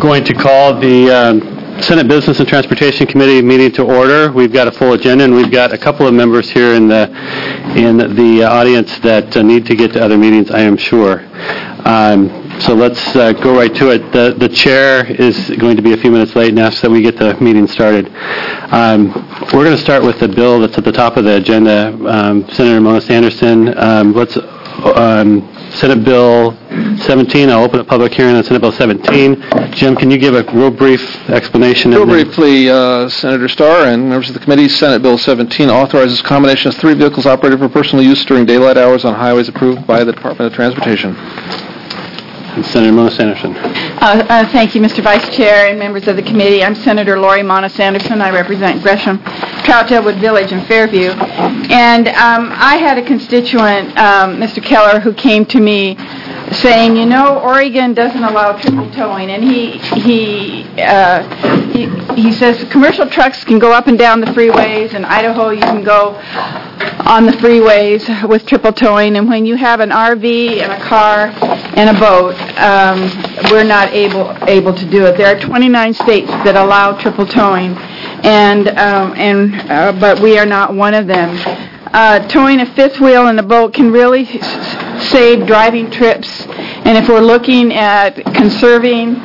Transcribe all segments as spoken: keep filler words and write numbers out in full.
going to call the um, Senate Business and Transportation Committee meeting to order. We've got a full agenda, and we've got a couple of members here in the in the audience that uh, need to get to other meetings, I am sure. Um, so let's uh, go right to it. The, the chair is going to be a few minutes late and asks that we get the meeting started. Um, we're going to start with the bill that's at the top of the agenda. Um, Senator Mona Sanderson, um, let's um, Senate Bill seventeen. I'll open a public hearing on Senate Bill seventeen. Jim, can you give a real brief explanation? Real briefly, uh, Senator Starr and members of the committee, Senate Bill seventeen authorizes combination of three vehicles operated for personal use during daylight hours on highways approved by the Department of Transportation. And Senator Mona Sanderson. Uh, uh, thank you, Mister Vice Chair and members of the committee. I'm Senator Lori Mona Sanderson. I represent Gresham, Troutdale Village, and Fairview. And um, I had a constituent, um, Mister Keller, who came to me saying, you know, Oregon doesn't allow triple towing, and he he uh, he, he says commercial trucks can go up and down the freeways. In Idaho, you can go on the freeways with triple towing, and when you have an R V and a car and a boat, um, we're not able able to do it. There are twenty-nine states that allow triple towing, and um, and uh, but we are not one of them. Uh, towing a fifth wheel in a boat can really s- save driving trips, and if we're looking at conserving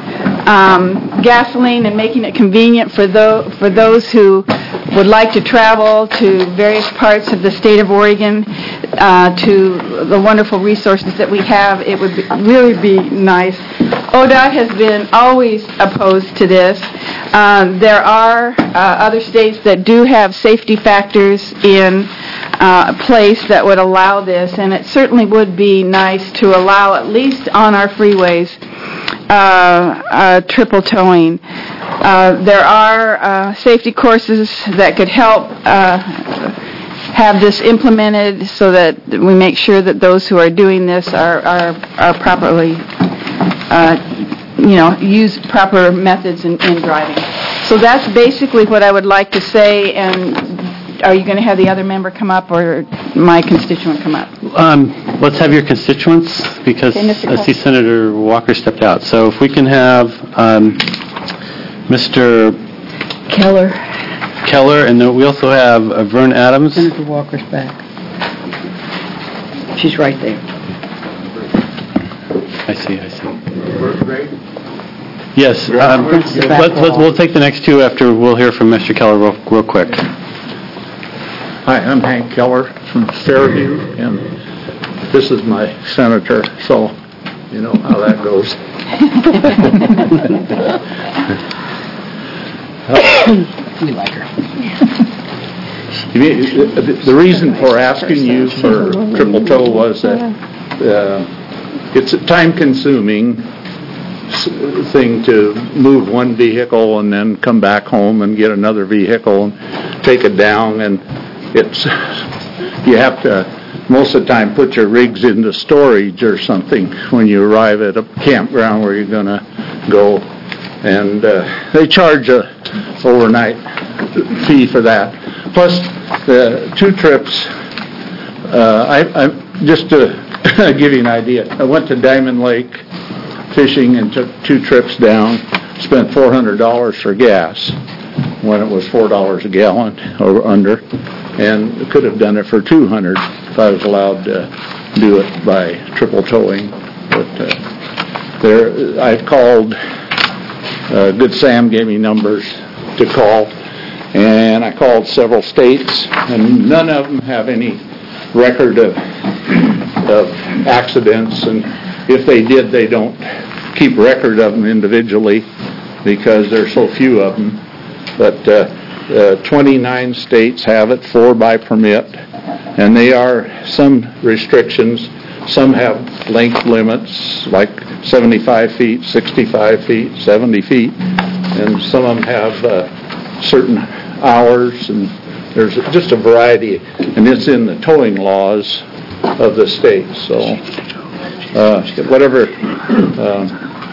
um, gasoline and making it convenient for those for those who would like to travel to various parts of the state of Oregon, uh, to the wonderful resources that we have, it would be, really be nice. O D O T has been always opposed to this. Uh, there are uh, other states that do have safety factors in uh, place that would allow this, and it certainly would be nice to allow, at least on our freeways, uh, uh, triple towing. Uh, there are uh, safety courses that could help uh, have this implemented so that we make sure that those who are doing this are are, are properly, uh, you know, use proper methods in, in driving. So that's basically what I would like to say. And are you going to have the other member come up or my constituent come up? Um, let's have your constituents, because okay, I see Senator Walker stepped out. So if we can have um, Mister Keller. Keller, and then we also have uh, Vern Adams. Senator Walker's back. She's right there. I see, I see. Yes, um, let's, let's, we'll take the next two after we'll hear from Mister Keller real, real quick. Hi, I'm Hank Keller from Fairview, and this is my senator, so you know how that goes. We like her. The reason for asking you for triple tow was that uh, it's a time-consuming thing to move one vehicle and then come back home and get another vehicle and take it down, and it's you have to most of the time put your rigs into storage or something when you arrive at a campground where you're going to go, and uh, they charge a overnight fee for that. Plus the two trips. Uh, I, I just to give you an idea, I went to Diamond Lake fishing and took two trips down. Spent four hundred dollars for gas when it was four dollars a gallon or under, and could have done it for two hundred if I was allowed to do it by triple towing. But uh, there, I've called. Uh, Good Sam gave me numbers to call, and I called several states, and none of them have any record of of accidents, and if they did, they don't keep record of them individually because there's so few of them. But uh, uh, twenty-nine states have it, four by permit, and they are some restrictions. Some have length limits, like seventy-five feet, sixty-five feet, seventy feet, and some of them have uh, certain hours, and there's just a variety, and it's in the towing laws of the state. So uh, whatever, uh,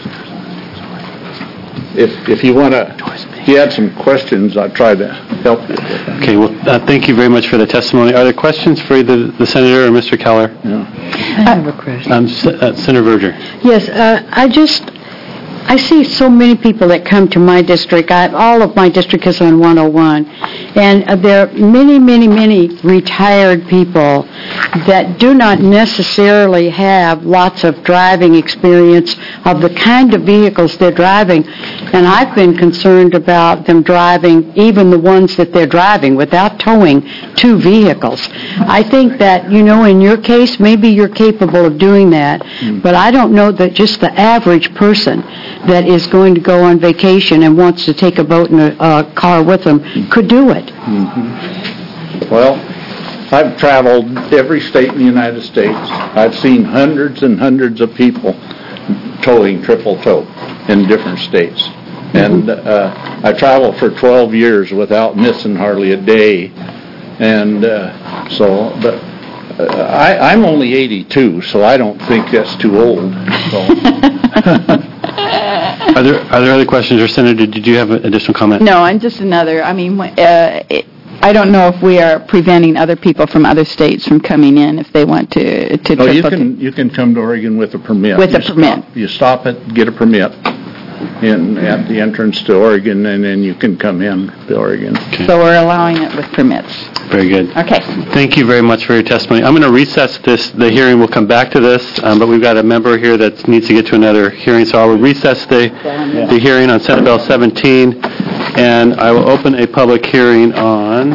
if if you want to, if you had some questions, I'll try to help you. Okay, well, uh, thank you very much for the testimony. Are there questions for either the Senator or Mister Keller? Yeah. I have a question. Um, S- uh, Senator Verger. Yes, uh, I just, I see so many people that come to my district. I, all of my district is on one oh one. And uh, there are many, many, many retired people that do not necessarily have lots of driving experience of the kind of vehicles they're driving. And I've been concerned about them driving, even the ones that they're driving, without towing two vehicles. I think that, you know, in your case, maybe you're capable of doing that, but I don't know that just the average person that is going to go on vacation and wants to take a boat and a, a car with them could do it. Mm-hmm. Well, I've traveled every state in the United States. I've seen hundreds and hundreds of people towing triple tow in different states. Mm-hmm. And uh, I traveled for twelve years without missing hardly a day. And uh, so, but uh, I, I'm only eighty-two, so I don't think that's too old. So. Are there are there other questions, or Senator, did you have an additional comment? No, and just another, I mean, uh, it, I don't know if we are preventing other people from other states from coming in if they want to to. Oh, you triple can you can come to Oregon with a permit. With you a permit. Stop, you stop it, get a permit in at the entrance to Oregon, and then you can come in to Oregon. Okay. So we're allowing it with permits. Very good. Okay. Thank you very much for your testimony. I'm going to recess this, the hearing. We'll come back to this, um, but we've got a member here that needs to get to another hearing, so I will recess the, the hearing on Senate Bill seventeen, and I will open a public hearing on...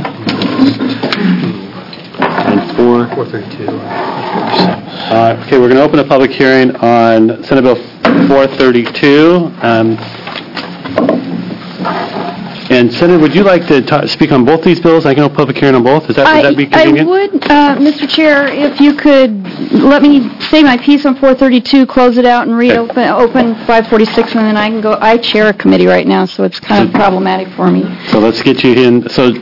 on four... four thirty-two. Uh, okay, we're going to open a public hearing on Senate Bill four thirty-two. Um, And Senator, would you like to ta- speak on both these bills? I can open a public hearing on both. Is that, would that be convenient? I would, uh, Mister Chair, if you could let me say my piece on four thirty-two, close it out, and reopen open five forty-six, and then I can go. I chair a committee right now, so it's kind of problematic for me. So let's get you in. So,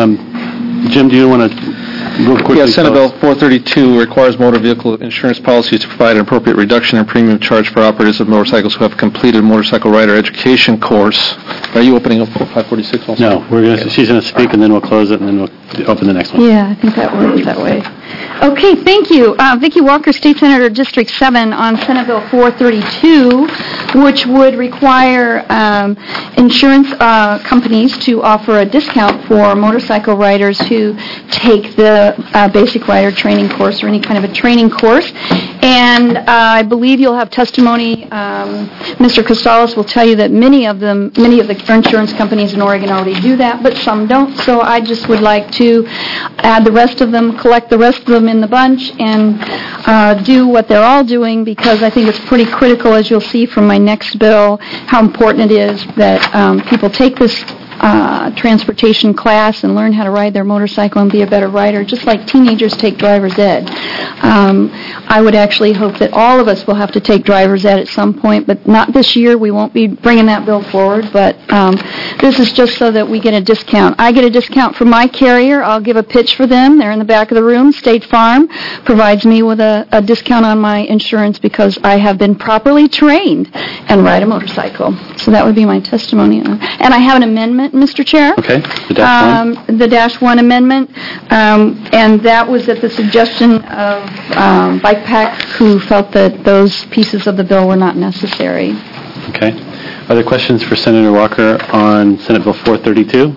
um, Jim, do you want to real quickly? Yeah, Senate tell us- Bill four thirty-two requires motor vehicle insurance policies to provide an appropriate reduction in premium charge for operators of motorcycles who have completed motorcycle rider education course. Are you opening up five forty-six also? No, we're going to. She's going to speak, and then we'll close it, and then we'll open the next one. Yeah, I think that works that way. Okay, thank you. Uh, Vicki Walker, State Senator, District seven, on Senate Bill four thirty-two, which would require um, insurance uh, companies to offer a discount for motorcycle riders who take the uh, basic rider training course or any kind of a training course. And uh, I believe you'll have testimony. Um, Mister Costales will tell you that many of them, many of the insurance companies in Oregon already do that, but some don't. So I just would like to add the rest of them, collect the rest of them in the bunch, and uh, do what they're all doing, because I think it's pretty critical, as you'll see from my next bill, how important it is that um, people take this Uh, transportation class and learn how to ride their motorcycle and be a better rider, just like teenagers take driver's ed. Um, I would actually hope that all of us will have to take driver's ed at some point, but not this year. We won't be bringing that bill forward, but um, this is just so that we get a discount. I get a discount from my carrier. I'll give a pitch for them. They're in the back of the room. State Farm provides me with a, a discount on my insurance because I have been properly trained and ride a motorcycle. So that would be my testimony. And I have an amendment, Mister Chair. Okay, the dash um, one. The dash one amendment, um, and that was at the suggestion of um, Bike Pack, who felt that those pieces of the bill were not necessary. Okay. Other questions for Senator Walker on Senate Bill four thirty-two?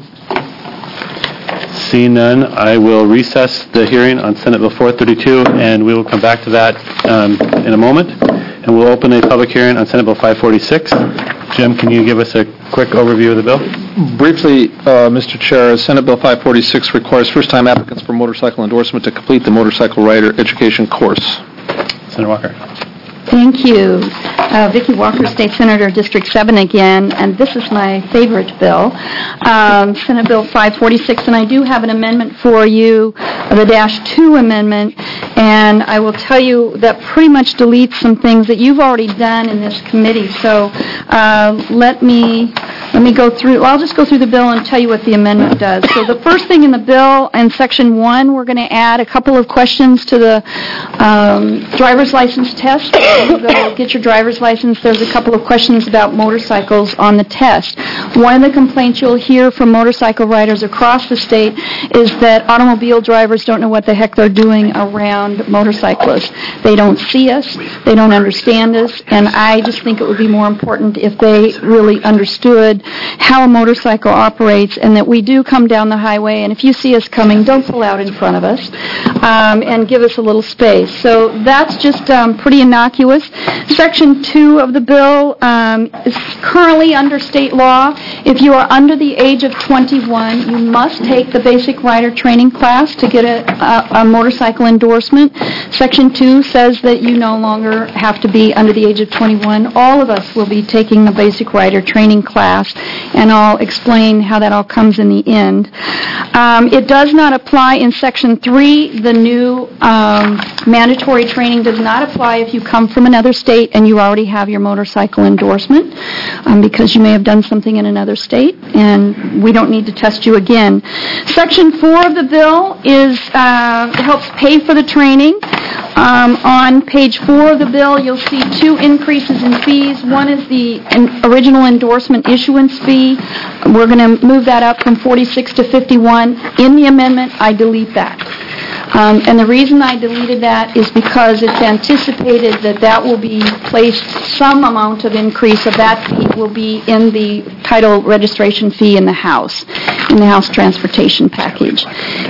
Seeing none, I will recess the hearing on Senate Bill four thirty-two, and we will come back to that um, in a moment. And we'll open a public hearing on Senate Bill five forty-six. Jim, can you give us a quick overview of the bill? Briefly, uh, Mister Chair, Senate Bill five forty-six requires first-time applicants for motorcycle endorsement to complete the motorcycle rider education course. Senator Walker. Thank you. Uh, Vicki Walker, State Senator, District seven again, and this is my favorite bill, um, Senate Bill five forty-six, and I do have an amendment for you, the dash two amendment, and I will tell you that pretty much deletes some things that you've already done in this committee. So uh, let me, let me go through, well, I'll just go through the bill and tell you what the amendment does. So the first thing in the bill, in Section one, we're going to add a couple of questions to the um, driver's license test. When you go get your driver's license, there's a couple of questions about motorcycles on the test. One of the complaints you'll hear from motorcycle riders across the state is that automobile drivers don't know what the heck they're doing around motorcyclists. They don't see us, they don't understand us, and I just think it would be more important if they really understood how a motorcycle operates and that we do come down the highway, and if you see us coming, don't pull out in front of us um, and give us a little space. So that's just um, pretty innocuous. Section two of the bill um, is currently under state law. If you are under the age of twenty-one, you must take the basic rider training class to get a, a, a motorcycle endorsement. Section two says that you no longer have to be under the age of twenty-one. All of us will be taking the basic rider training class, and I'll explain how that all comes in the end. Um, it does not apply in Section three. The new um, mandatory training does not apply if you come from another state and you already have your motorcycle endorsement, um, because you may have done something in another state, and we don't need to test you again. Section four of the bill is uh, helps pay for the training. Um, on page four of the bill, you'll see two increases in fees. One is the en- original endorsement issuance fee. We're going to move that up from forty-six to fifty-one. In the amendment, I delete that. Um, and the reason I deleted that is because it's anticipated that that will be placed, some amount of increase of that fee will be in the title registration fee in the House, in the House transportation package.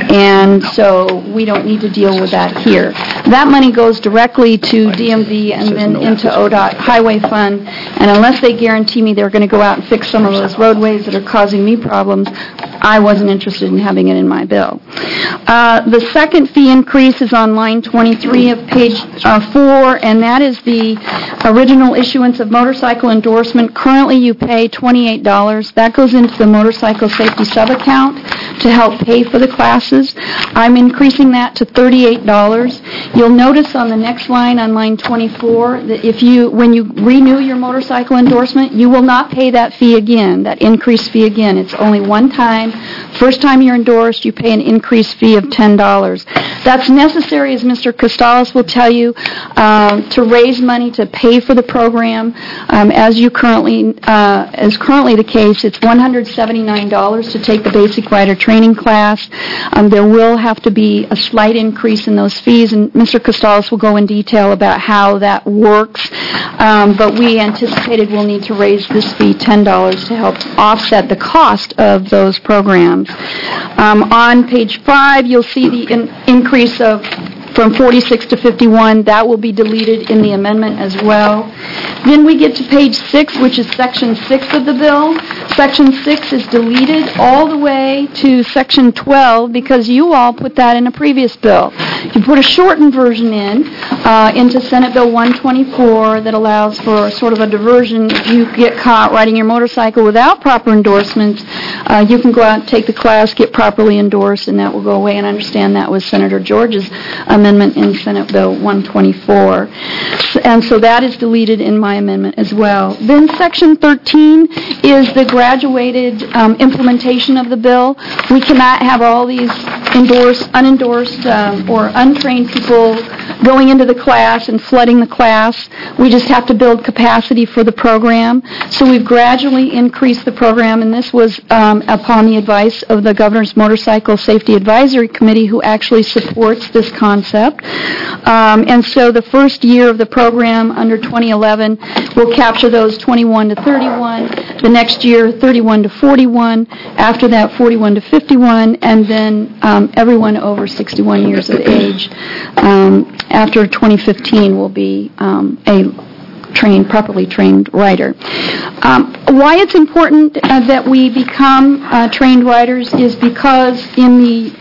And so we don't need to deal with that here. That money goes directly to D M V and then into O D O T Highway Fund, and unless they guarantee me they're going to go out and fix some of those roadways that are causing me problems, I wasn't interested in having it in my bill. Uh, the second fee increase is on line twenty-three of page uh, four, and that is the original issuance of motorcycle endorsement. Currently, you pay twenty-eight dollars. That goes into the motorcycle safety sub-account to help pay for the classes. I'm increasing that to thirty-eight dollars. You'll notice on the next line, on line twenty-four, that if you, when you renew your motorcycle endorsement, you will not pay that fee again, that increased fee again. It's only one time. First time you're endorsed, you pay an increased fee of ten dollars. That's necessary, as Mister Costales will tell you, um, to raise money to pay for the program. Um, as you currently, uh, as currently the case, it's one hundred seventy-nine dollars to take the basic rider training class. Um, there will have to be a slight increase in those fees, and Mister Costales will go in detail about how that works. Um, but we anticipated we'll need to raise this fee ten dollars to help offset the cost of those programs. Um, on page five, you'll see the in- increase of from forty-six to fifty-one. That will be deleted in the amendment as well. Then we get to page six, which is section six of the bill. Section six is deleted all the way to section twelve because you all put that in a previous bill. You put a shortened version in, uh, into Senate Bill one twenty-four that allows for sort of a diversion. If you get caught riding your motorcycle without proper endorsements, uh, you can go out and take the class, get properly endorsed, and that will go away. And I understand that was Senator George's amendment in Senate Bill one twenty-four. And so that is deleted in my amendment as well. Then section thirteen is the graduated um, implementation of the bill. We cannot have all these endorsed, unendorsed, um, or untrained people going into the class and flooding the class. We just have to build capacity for the program. So we've gradually increased the program, and this was um, upon the advice of the Governor's Motorcycle Safety Advisory Committee, who actually supports this concept. Um, and so the first year of the program under twenty eleven will capture those twenty-one to thirty-one, the next year thirty-one to forty-one, after that forty-one to fifty-one, and then um, everyone over sixty-one years of age um, after twenty fifteen will be um, a trained, properly trained rider. Um, why it's important uh, that we become uh, trained riders is because in the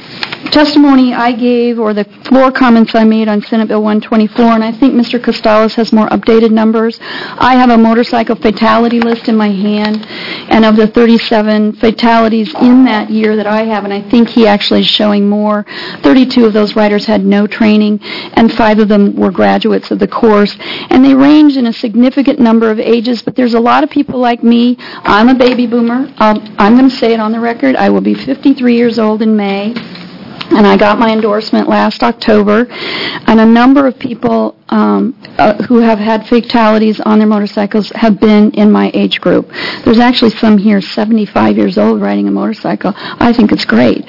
testimony I gave or the floor comments I made on Senate Bill one twenty-four, and I think Mister Costello has more updated numbers. I have a motorcycle fatality list in my hand, and of the thirty-seven fatalities in that year that I have, and I think he actually is showing more, thirty-two of those riders had no training, and five of them were graduates of the course. And they range in a significant number of ages, but there's a lot of people like me. I'm a baby boomer. Um, I'm going to say it on the record. I will be fifty-three years old in May. And I got my endorsement last October, and a number of people um, uh, who have had fatalities on their motorcycles have been in my age group. There's actually some here seventy-five years old riding a motorcycle. I think it's great.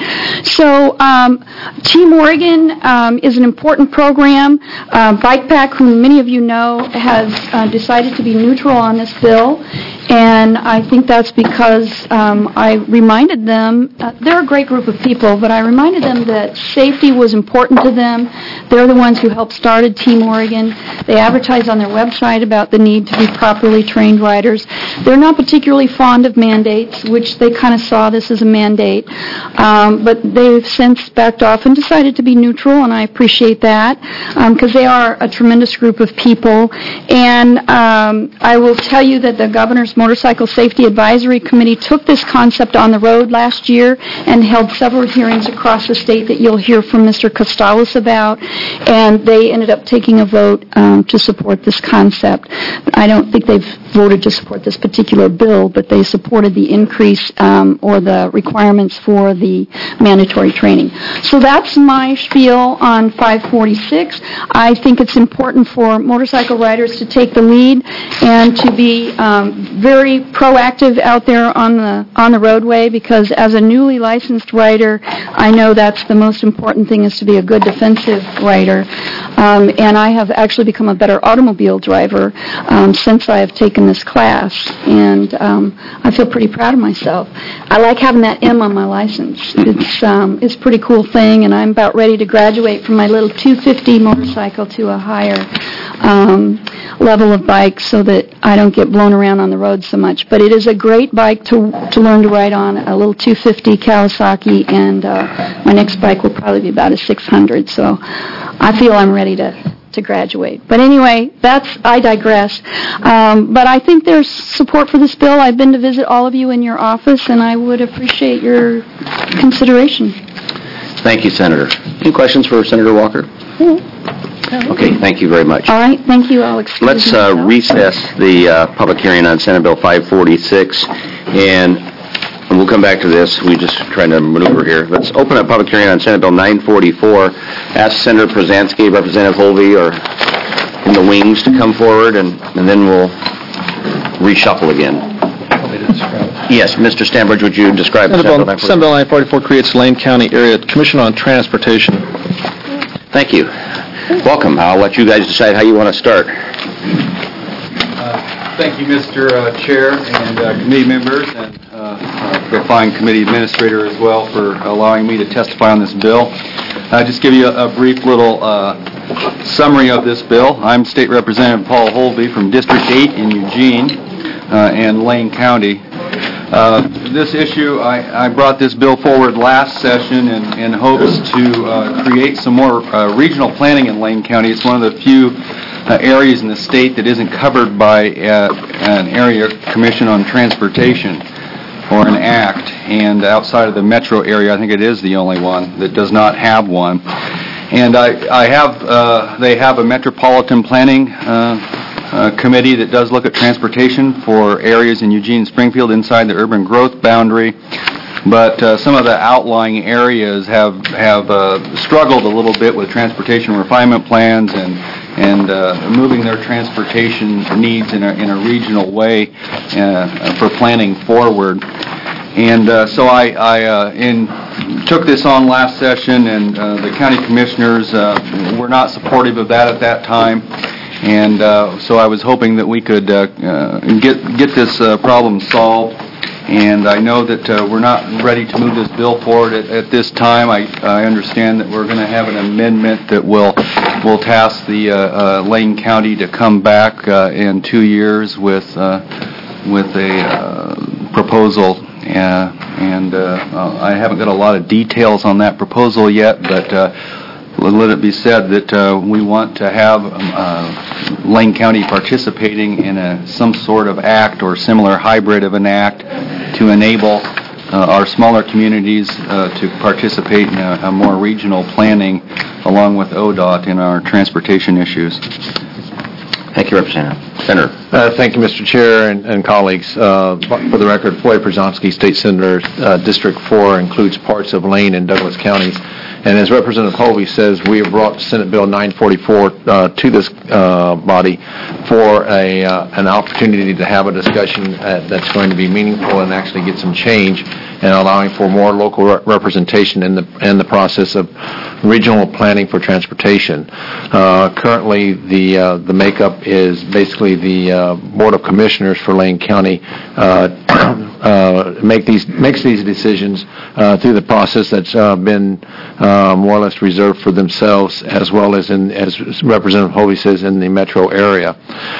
So um, Team Oregon um, is an important program. Uh, Bike Pack, who many of you know, has uh, decided to be neutral on this bill. And I think that's because um, I reminded them, uh, they're a great group of people, but I reminded them that safety was important to them. They're the ones who helped started Team Oregon. They advertise on their website about the need to be properly trained riders. They're not particularly fond of mandates, which they kind of saw this as a mandate, um, but they've since backed off and decided to be neutral, and I appreciate that because um, they are a tremendous group of people. And um, I will tell you that the governor's Motorcycle Safety Advisory Committee took this concept on the road last year and held several hearings across the state that you'll hear from Mister Costello about, and they ended up taking a vote um, to support this concept. I don't think they've voted to support this particular bill, but they supported the increase um, or the requirements for the mandatory training. So that's my spiel on five forty-six. I think it's important for motorcycle riders to take the lead and to be um, very proactive out there on the on the roadway, because as a newly licensed rider, I know that's the most important thing, is to be a good defensive rider. Um, and I have actually become a better automobile driver um, since I have taken this class, and um, I feel pretty proud of myself. I like having that M on my license. It's um, it's a pretty cool thing, and I'm about ready to graduate from my little two fifty motorcycle to a higher um, level of bike so that I don't get blown around on the road so much. But it is a great bike to to learn to ride on, a little two fifty Kawasaki, and uh, my next bike will probably be about a six hundred, so I feel I'm ready to to graduate. But anyway, that's, I digress. Um, but I think there's support for this bill. I've been to visit all of you in your office, and I would appreciate your consideration. Thank you, Senator. Any questions for Senator Walker? Mm-hmm. Okay, thank you very much. All right, thank you. I'll excuse Let's uh, myself. recess the uh, public hearing on Senate Bill five forty-six, and we'll come back to this. We're just trying to maneuver here. Let's open up public hearing on Senate Bill nine forty-four. Ask Senator Przansky, Representative Holvey, or in the wings to come forward, and, and then we'll reshuffle again. Yes, Mister Stanbridge, would you describe Senate Senate Bill Senate Bill nine forty-four creates Lane County Area Commission on Transportation. Thank you. Welcome. I'll let you guys decide how you want to start. Uh, thank you, Mister Uh, Chair and uh, committee members, and uh, uh, the fine committee administrator as well for allowing me to testify on this bill. I'll just give you a, a brief little uh, summary of this bill. I'm State Representative Paul Holvey from District eight in Eugene uh, and Lane County. Uh, this issue, I, I brought this bill forward last session in, in hopes to uh, create some more uh, regional planning in Lane County. It's one of the few uh, areas in the state that isn't covered by uh, an area commission on transportation or an act, and outside of the metro area, I think it is the only one that does not have one. And I, I have, uh, they have a metropolitan planning uh, Uh, committee that does look at transportation for areas in Eugene and Springfield inside the urban growth boundary, but uh, some of the outlying areas have have uh, struggled a little bit with transportation refinement plans and and uh, moving their transportation needs in a in a regional way uh, for planning forward. And uh, so I, I uh, in, took this on last session, and uh, the county commissioners uh, were not supportive of that at that time. And uh, so I was hoping that we could uh, uh, get get this uh, problem solved. And I know that uh, we're not ready to move this bill forward at, at this time. I, I understand that we're going to have an amendment that will will task the uh, uh, Lane County to come back uh, in two years with uh, with a uh, proposal uh, and uh, uh, I haven't got a lot of details on that proposal yet, but uh, let it be said that uh, we want to have um, uh, Lane County participating in a, some sort of act or similar hybrid of an act to enable uh, our smaller communities uh, to participate in a, a more regional planning along with O D O T in our transportation issues. Thank you, Representative. Senator. Uh, Thank you, Mister Chair and and colleagues. Uh, For the record, Floyd Przonski, State Senator, uh, District four includes parts of Lane and Douglas counties. And as Representative Hovey says, we have brought Senate Bill nine forty-four uh, to this uh, body for a uh, an opportunity to have a discussion uh, that's going to be meaningful and actually get some change, and allowing for more local re- representation in the in the process of regional planning for transportation. Uh, currently, the uh, the makeup is basically the uh, Board of Commissioners for Lane County uh, uh, make these makes these decisions uh, through the process that's uh, been uh, more or less reserved for themselves, as well as in as Representative Hovey says, in the metro area.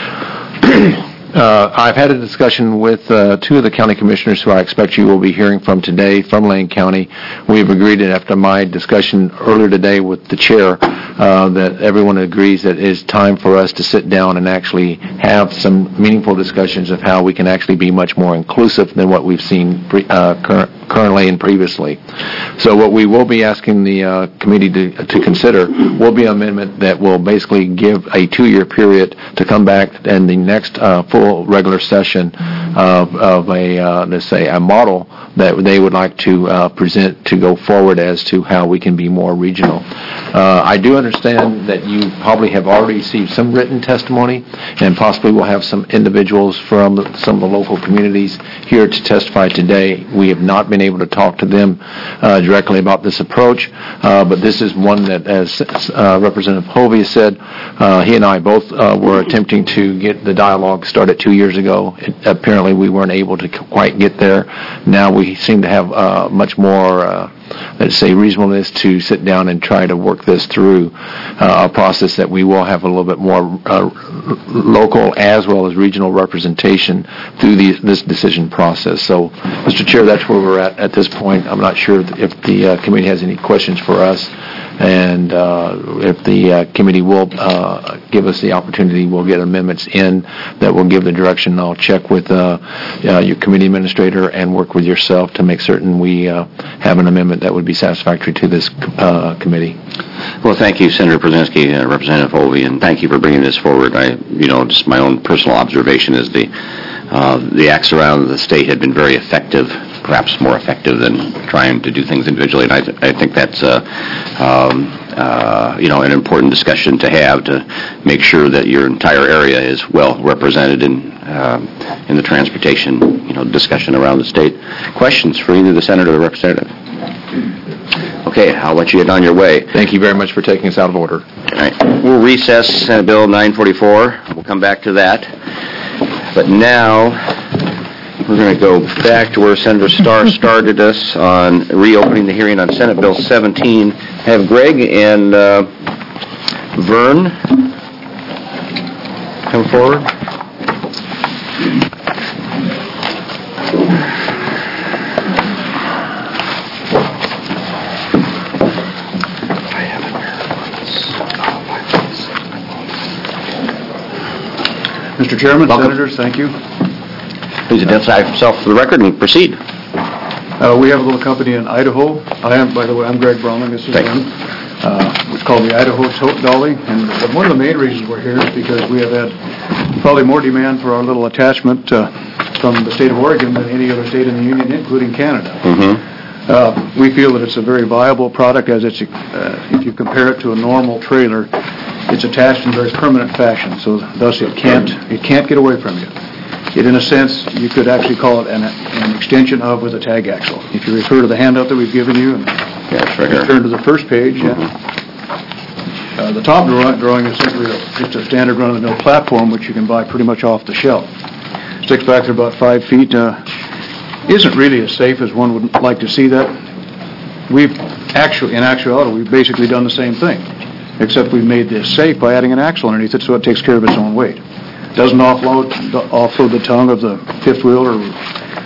Uh, I've had a discussion with uh, two of the county commissioners who I expect you will be hearing from today from Lane County. We've agreed that after my discussion earlier today with the chair uh, that everyone agrees that it is time for us to sit down and actually have some meaningful discussions of how we can actually be much more inclusive than what we've seen pre- uh, cur- currently and previously. So what we will be asking the uh, committee to, to consider will be an amendment that will basically give a two-year period to come back and the next uh, full regular session of, of a, uh, let's say, a model that they would like to uh, present to go forward as to how we can be more regional. Uh, I do understand that you probably have already received some written testimony, and possibly will have some individuals from the, some of the local communities here to testify today. We have not been able to talk to them uh, directly about this approach, uh, but this is one that, as uh, Representative Hovey said, uh, he and I both uh, were attempting to get the dialogue started two years ago. It, apparently we weren't able to quite get there. Now we seem to have uh, much more, uh, let's say, reasonableness to sit down and try to work this through uh, a process that we will have a little bit more uh, local as well as regional representation through the, this decision process. So, Mister Chair, that's where we're at at this point. I'm not sure if the uh, committee has any questions for us. And uh, if the uh, committee will uh, give us the opportunity, we'll get amendments in that will give the direction. I'll check with uh, uh, your committee administrator and work with yourself to make certain we uh, have an amendment that would be satisfactory to this uh, committee. Well, thank you, Senator Przonski, uh, Representative Hovey, and thank you for bringing this forward. I, you know, just my own personal observation is the uh, the acts around the state had been very effective, perhaps more effective than trying to do things individually, and I, th- I think that's uh, um, uh, you know, an important discussion to have to make sure that your entire area is well represented in um, in the transportation, you know, discussion around the state. Questions for either the senator or the representative? Okay, I'll let you get on your way. Thank you very much for taking us out of order. All right, we'll recess Senate Bill nine forty-four. We'll come back to that. But now, we're going to go back to where Senator Starr started us on reopening the hearing on Senate Bill seventeen. Have Greg and uh, Vern come forward. Mister Chairman, Welcome. Senators, thank you. Please identify yourself for the record and proceed. Uh, we have a little company in Idaho. I am, by the way, I'm Greg Browning. This is Thank him. Uh, it's called the Idaho Tote Dolly, and the- one of the main reasons we're here is because we have had probably more demand for our little attachment uh, from the state of Oregon than any other state in the Union, including Canada. Mm-hmm. Uh, we feel that it's a very viable product, as it's, uh, if you compare it to a normal trailer, it's attached in very permanent fashion, so thus it can't it can't get away from you. It, in a sense, you could actually call it an, an extension of with a tag axle. If you refer to the handout that we've given you, and Yeah, it's right here. turn to the first page, yeah. Uh, the top draw- drawing is simply a, just a standard run-of-the-mill platform, which you can buy pretty much off the shelf. Sticks back to about five feet. Uh, isn't really as safe as one would like to see that. We've actually, in actuality, we've basically done the same thing, except we've made this safe by adding an axle underneath it so it takes care of its own weight. Doesn't offload, offload the tongue of the fifth wheel or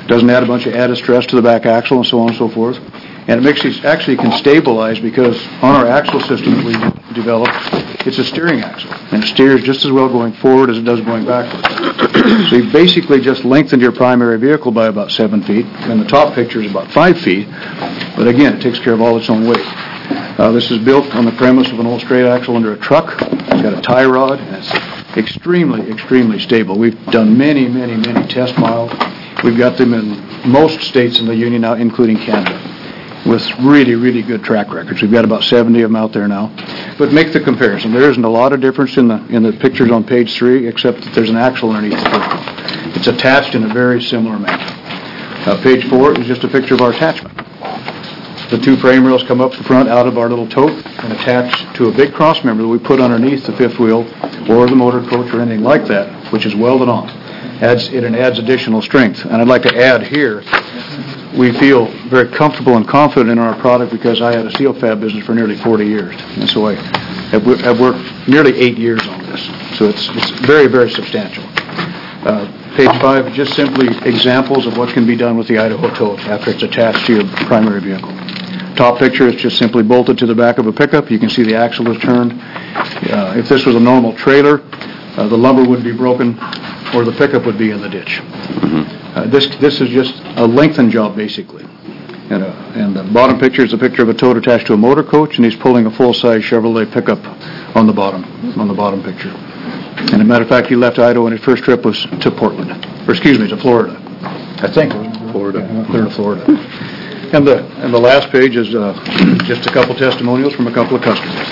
doesn't add a bunch of added stress to the back axle and so on and so forth. And it makes it actually can stabilize because on our axle system that we developed, it's a steering axle, and it steers just as well going forward as it does going backwards. So you basically just lengthened your primary vehicle by about seven feet, and the top picture is about five feet, but again, it takes care of all its own weight. Uh, this is built on the premise of an old straight axle under a truck. It's got a tie rod, and it's extremely, extremely stable. We've done many, many, many test miles. We've got them in most states in the Union now, including Canada, with really, really good track records. We've got about seventy of them out there now. But make the comparison. There isn't a lot of difference in the in the pictures on page three, except that there's an axle underneath the first one. It's attached in a very similar manner. Uh, page four is just a picture of our attachment. The two frame rails come up the front out of our little tote and attach to a big cross member that we put underneath the fifth wheel or the motor coach or anything like that, which is welded on. Adds it and adds additional strength. And I'd like to add here, we feel very comfortable and confident in our product because I had a steel fab business for nearly forty years. And so I have, have worked nearly eight years on this. So it's, it's very, very substantial. Uh, page five, just simply examples of what can be done with the Idaho tote after it's attached to your primary vehicle. Top picture is just simply bolted to the back of a pickup. You can see the axle is turned. Uh, if this was a normal trailer, uh, the lumbar would be broken or the pickup would be in the ditch. Uh, this this is just a lengthened job, basically. And, uh, and the bottom picture is a picture of a tote attached to a motor coach, and he's pulling a full-size Chevrolet pickup on the bottom, on the bottom picture. And as a matter of fact, he left Idaho, and his first trip was to Portland, or excuse me, to Florida. I think it was Florida. They're to Florida. And the and the last page is uh, just a couple testimonials from a couple of customers.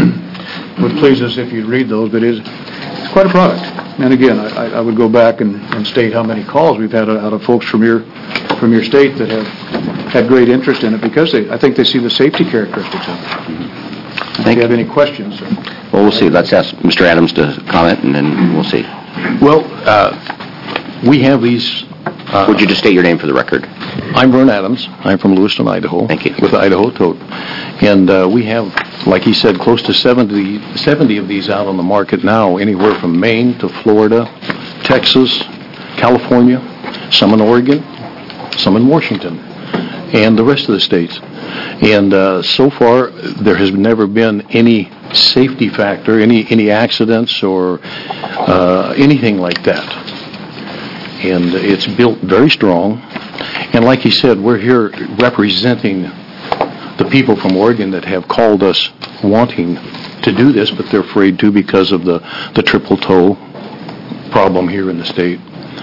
Would please us if you read those, but it's, it's quite a product. And again, I, I would go back and, and state how many calls we've had out of folks from your from your state that have had great interest in it because they, I think they see the safety characteristics of it. If you have any questions? Or, well, we'll see. Let's ask Mister Adams to comment, and then we'll see. Well, uh, we have these... Uh, Would you just state your name for the record? I'm Vern Adams. I'm from Lewiston, Idaho. Thank you. With Idaho Tote. And uh, we have, like he said, close to seventy, seventy of these out on the market now, anywhere from Maine to Florida, Texas, California, some in Oregon, some in Washington, and the rest of the states. And uh, so far, there has never been any safety factor, any, any accidents or uh, anything like that. And it's built very strong. And like he said, we're here representing the people from Oregon that have called us wanting to do this, but they're afraid to because of the, the triple toe problem here in the state.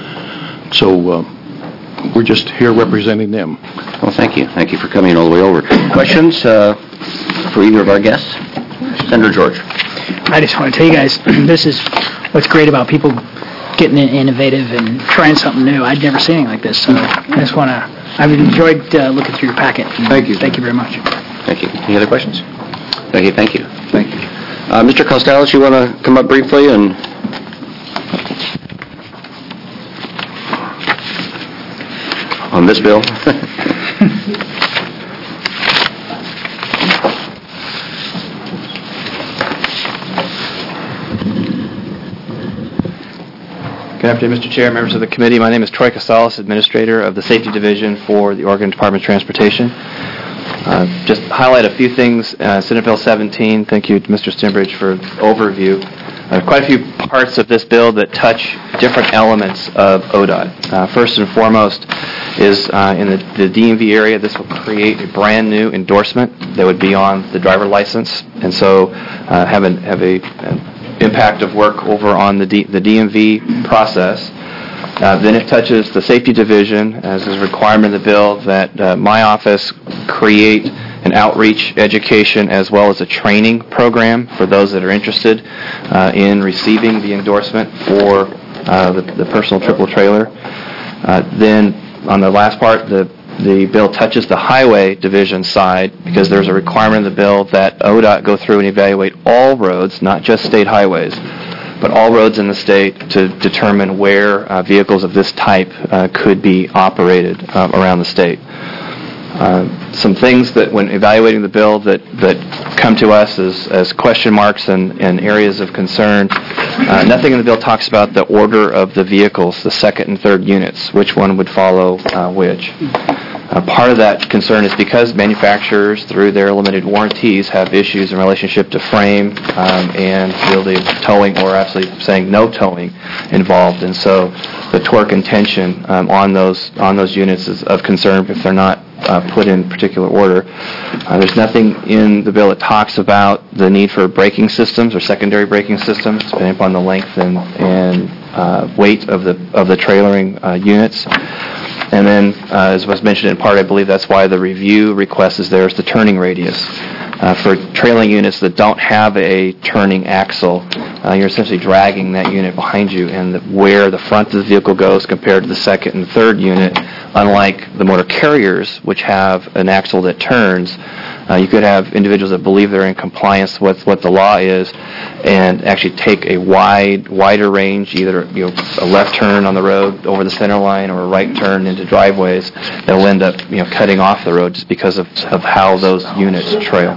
So uh, we're just here representing them. Well, thank you. Thank you for coming all the way over. Questions uh, for either of our guests? Senator George. I just want to tell you guys, this is what's great about people getting innovative and trying something new. I'd never seen anything like this, so I just want to, I've enjoyed uh, looking through your packet. Thank you. Thank you very much. Thank you. Any other questions? Okay, thank you. Thank you. Uh, Mister Costello, you want to come up briefly and... on this bill? Good afternoon, Mister Chair, members of the committee. My name is Troy Casalis, Administrator of the Safety Division for the Oregon Department of Transportation. Uh, just highlight a few things. Uh, Senate Bill seventeen, thank you to Mister Stembridge for the overview. Uh, quite a few parts of this bill that touch different elements of O D O T. Uh, first and foremost is uh, in the, the D M V area, this will create a brand new endorsement that would be on the driver license, and so uh, have, an, have a, a impact of work over on the, D, the D M V process. Uh, then it touches the Safety Division, as is a requirement of the bill that uh, my office create an outreach, education, as well as a training program for those that are interested uh, in receiving the endorsement for uh, the, the personal triple trailer. Uh, then on the last part, the The bill touches the Highway Division side because there's a requirement in the bill that O D O T go through and evaluate all roads, not just state highways, but all roads in the state to determine where uh, vehicles of this type uh, could be operated uh, around the state. Uh, some things that, when evaluating the bill, that, that come to us as, as question marks and, and areas of concern. Uh, nothing in the bill talks about the order of the vehicles, the second and third units, which one would follow uh, which. Uh, part of that concern is because manufacturers, through their limited warranties, have issues in relationship to frame um, and really towing, or actually saying no towing involved, and so the torque and tension um, on those on those units is of concern if they're not uh, put in particular order. Uh, there's nothing in the bill that talks about the need for braking systems or secondary braking systems, depending upon the length and and uh, weight of the of the trailering uh, units. And then, uh, as was mentioned in part, I believe that's why the review request is there, is the turning radius. Uh, for trailing units that don't have a turning axle, uh, you're essentially dragging that unit behind you, and the, where the front of the vehicle goes compared to the second and third unit, unlike the motor carriers, which have an axle that turns, uh, you could have individuals that believe they're in compliance with what the law is and actually take a wide, wider range, either you know, a left turn on the road over the center line or a right turn into driveways that will end up you know, cutting off the road just because of, of how those units trail.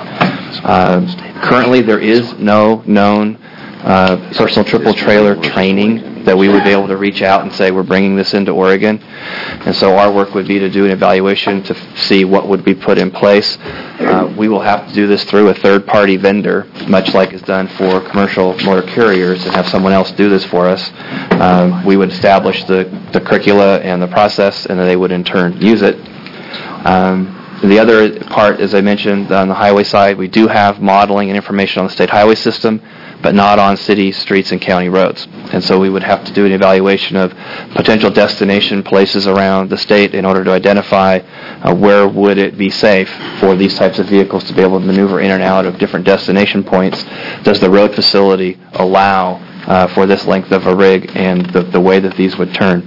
Uh, currently, there is no known uh, personal triple trailer training that we would be able to reach out and say we're bringing this into Oregon. And so our work would be to do an evaluation to f- see what would be put in place. Uh, we will have to do this through a third-party vendor, much like is done for commercial motor carriers, and have someone else do this for us. Um, we would establish the, the curricula and the process, and then they would in turn use it. Um, The other part, as I mentioned, on the highway side, we do have modeling and information on the state highway system, but not on city streets and county roads. And so we would have to do an evaluation of potential destination places around the state in order to identify uh, where would it be safe for these types of vehicles to be able to maneuver in and out of different destination points. Does the road facility allow uh, for this length of a rig and the, the way that these would turn?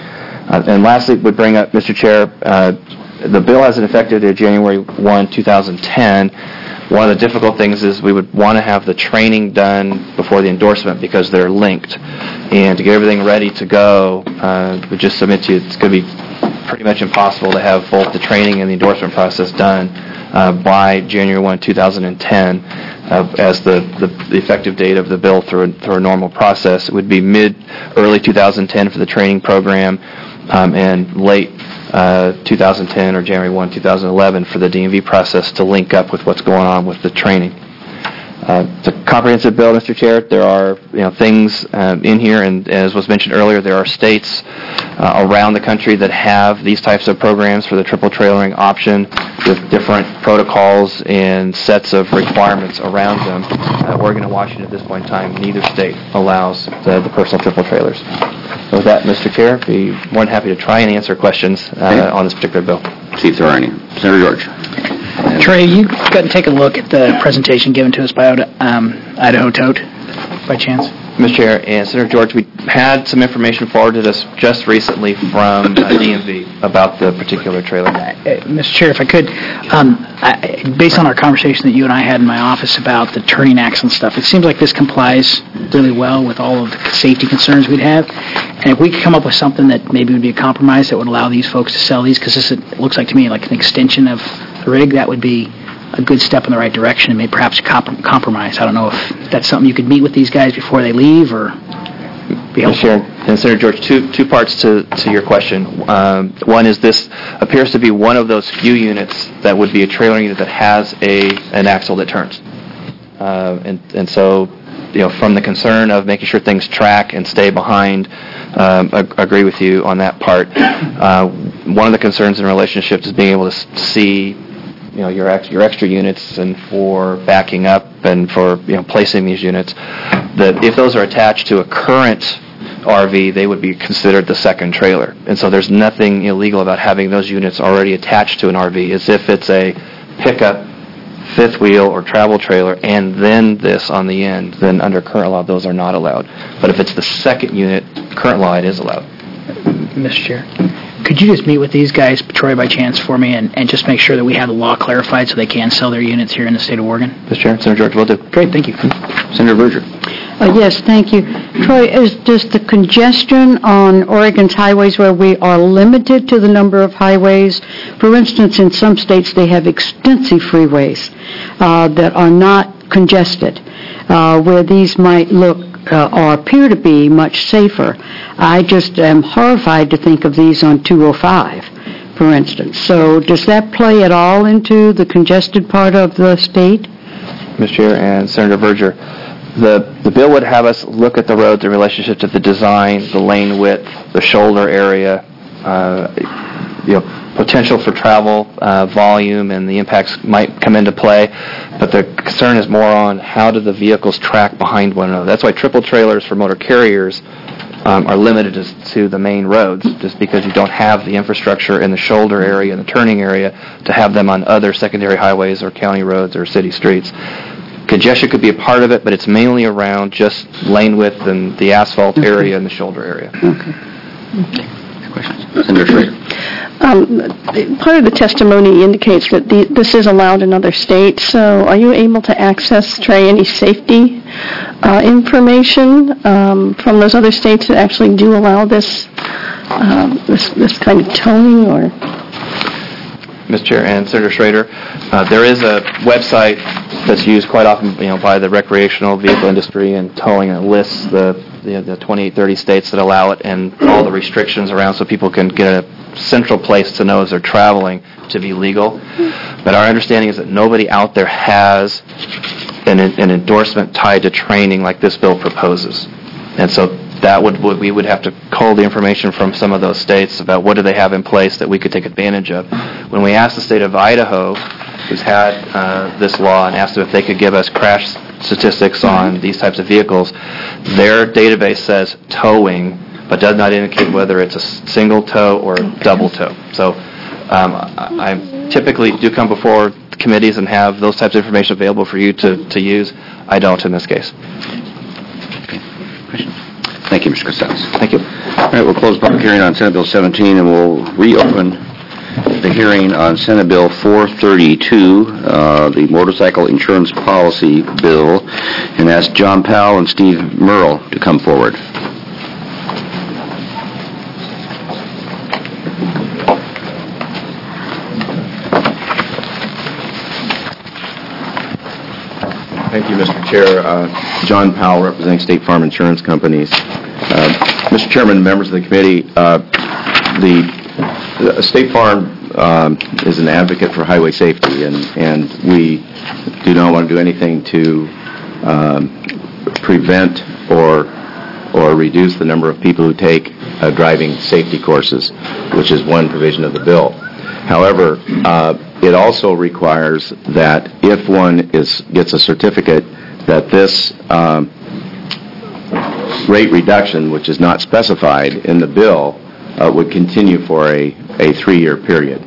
Uh, and lastly, would bring up, Mister Chair, uh, the bill hasn't effective to January first, two thousand ten. One of the difficult things is we would want to have the training done before the endorsement because they're linked. And to get everything ready to go, uh, we just submit to you, it's going to be pretty much impossible to have both the training and the endorsement process done uh, by January first, two thousand ten uh, as the, the, the effective date of the bill through a, through a normal process. It would be mid, early two thousand ten for the training program um, and late Uh, two thousand ten or January first, two thousand eleven for the D M V process to link up with what's going on with the training. Uh, the comprehensive bill, Mister Chair, there are you know things um, in here, and as was mentioned earlier, there are states uh, around the country that have these types of programs for the triple trailering option with different protocols and sets of requirements around them. Uh, Oregon and Washington at this point in time, neither state allows the, the personal triple trailers. So with that, Mister Chair, I'd be more than happy to try and answer questions uh, okay. on this particular bill. See if there are any. Senator George. Trey, you got to take a look at the presentation given to us by um, Idaho Tote, by chance? Mister Chair and Senator George, we had some information forwarded us just recently from uh, D M V about the particular trailer. Uh, Mister Chair, if I could, um, I, based on our conversation that you and I had in my office about the turning axle and stuff, it seems like this complies really well with all of the safety concerns we'd have. And if we could come up with something that maybe would be a compromise that would allow these folks to sell these, because this it looks like to me like an extension of the rig, that would be a good step in the right direction and maybe perhaps a comp- compromise. I don't know if that's something you could meet with these guys before they leave or be helpful. Sure. And Senator George, two two parts to, to your question. Um, one is this appears to be one of those few units that would be a trailer unit that has a an axle that turns. Uh, and, and so, you know, from the concern of making sure things track and stay behind, um, I agree with you on that part. Uh, one of the concerns in relationships is being able to see you know, your ex, your extra units and for backing up and for, you know, placing these units, that if those are attached to a current R V, they would be considered the second trailer. And so there's nothing illegal about having those units already attached to an R V. As if it's a pickup, fifth wheel, or travel trailer, and then this on the end, then under current law, those are not allowed. But if it's the second unit, current law, it is allowed. Mister Chair, could you just meet with these guys, Troy by chance for me and, and just make sure that we have the law clarified so they can sell their units here in the state of Oregon? Mister Chair, Senator George will do. Great, thank you. Senator Verger. Uh, Yes, thank you. Troy, is, does the congestion on Oregon's highways where we are limited to the number of highways, for instance, in some states they have extensive freeways uh, that are not congested, uh, where these might look uh, or appear to be much safer. I just am horrified to think of these on two oh five, for instance. So does that play at all into the congested part of the state? Mister Chair and Senator Verger, the the bill would have us look at the roads in relationship to the design, the lane width, the shoulder area, uh, you know, potential for travel, uh, volume, and the impacts might come into play. But the concern is more on how do the vehicles track behind one another. That's why triple trailers for motor carriers um, are limited to, to the main roads, just because you don't have the infrastructure in the shoulder area and the turning area to have them on other secondary highways or county roads or city streets. Congestion could be a part of it, but it's mainly around just lane width and the asphalt Okay. area and the shoulder area. Okay. Questions? Senator Schrader. Um, part of the testimony indicates that the, this is allowed in other states, so are you able to access, Trey, any safety uh, information um, from those other states that actually do allow this, um, this, this kind of towing? Or Mister Chair and Senator Schrader, uh, there is a website that's used quite often, you know, by the recreational vehicle industry and towing, and it lists the, the the twenty-eight, thirty states that allow it and all the restrictions around, so people can get a central place to know as they're traveling to be legal. But our understanding is that nobody out there has an, an endorsement tied to training like this bill proposes, and so that would, would we would have to cull the information from some of those states about what do they have in place that we could take advantage of. When we asked the state of Idaho, who's had uh, this law, and asked them if they could give us crash statistics on these types of vehicles, their database says towing, but does not indicate whether it's a single tow or double tow. So um, I, I typically do come before committees and have those types of information available for you to, to use. I don't in this case. Thank you, Mister Casales. Thank you. All right, we'll close the public hearing on Senate Bill seventeen, and we'll reopen the hearing on Senate Bill four thirty-two, uh, the motorcycle insurance policy bill, and ask John Powell and Steve Merle to come forward. Thank you, Mister Chair. Uh, John Powell, representing State Farm Insurance Companies. Uh, Mister Chairman, members of the committee, uh, the, the State Farm um, is an advocate for highway safety, and, and we do not want to do anything to um, prevent or or reduce the number of people who take uh, driving safety courses, which is one provision of the bill. However, uh, it also requires that if one is gets a certificate, that this um, rate reduction, which is not specified in the bill, uh, would continue for a, a three-year period.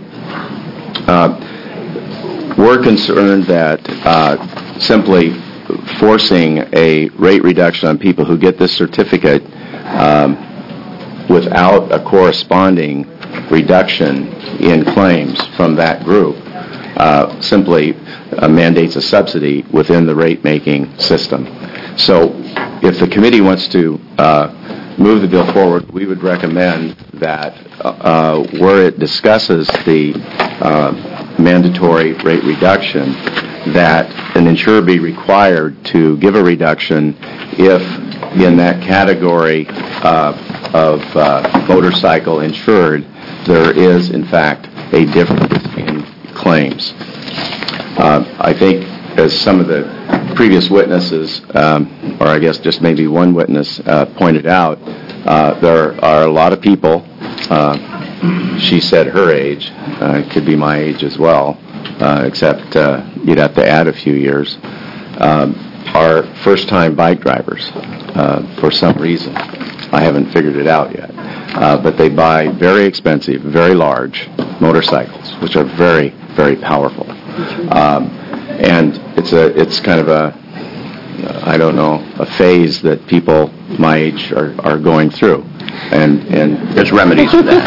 Uh, we're concerned that uh, simply forcing a rate reduction on people who get this certificate um, without a corresponding reduction in claims from that group uh, simply uh, mandates a subsidy within the rate-making system. So if the committee wants to uh, move the bill forward, we would recommend that uh, where it discusses the uh, mandatory rate reduction, that an insurer be required to give a reduction if in that category uh, of uh, motorcycle insured there is, in fact, a difference in claims. Uh, I think, as some of the previous witnesses, um, or I guess just maybe one witness, uh, pointed out, uh, there are a lot of people, uh, she said her age, uh, it could be my age as well, uh, except uh, you'd have to add a few years, um, are first-time bike drivers uh, for some reason. I haven't figured it out yet. Uh, but they buy very expensive, very large motorcycles, which are very, very powerful. Um, and it's a, it's kind of a, I don't know, a phase that people my age are, are going through. And, and there's remedies for that.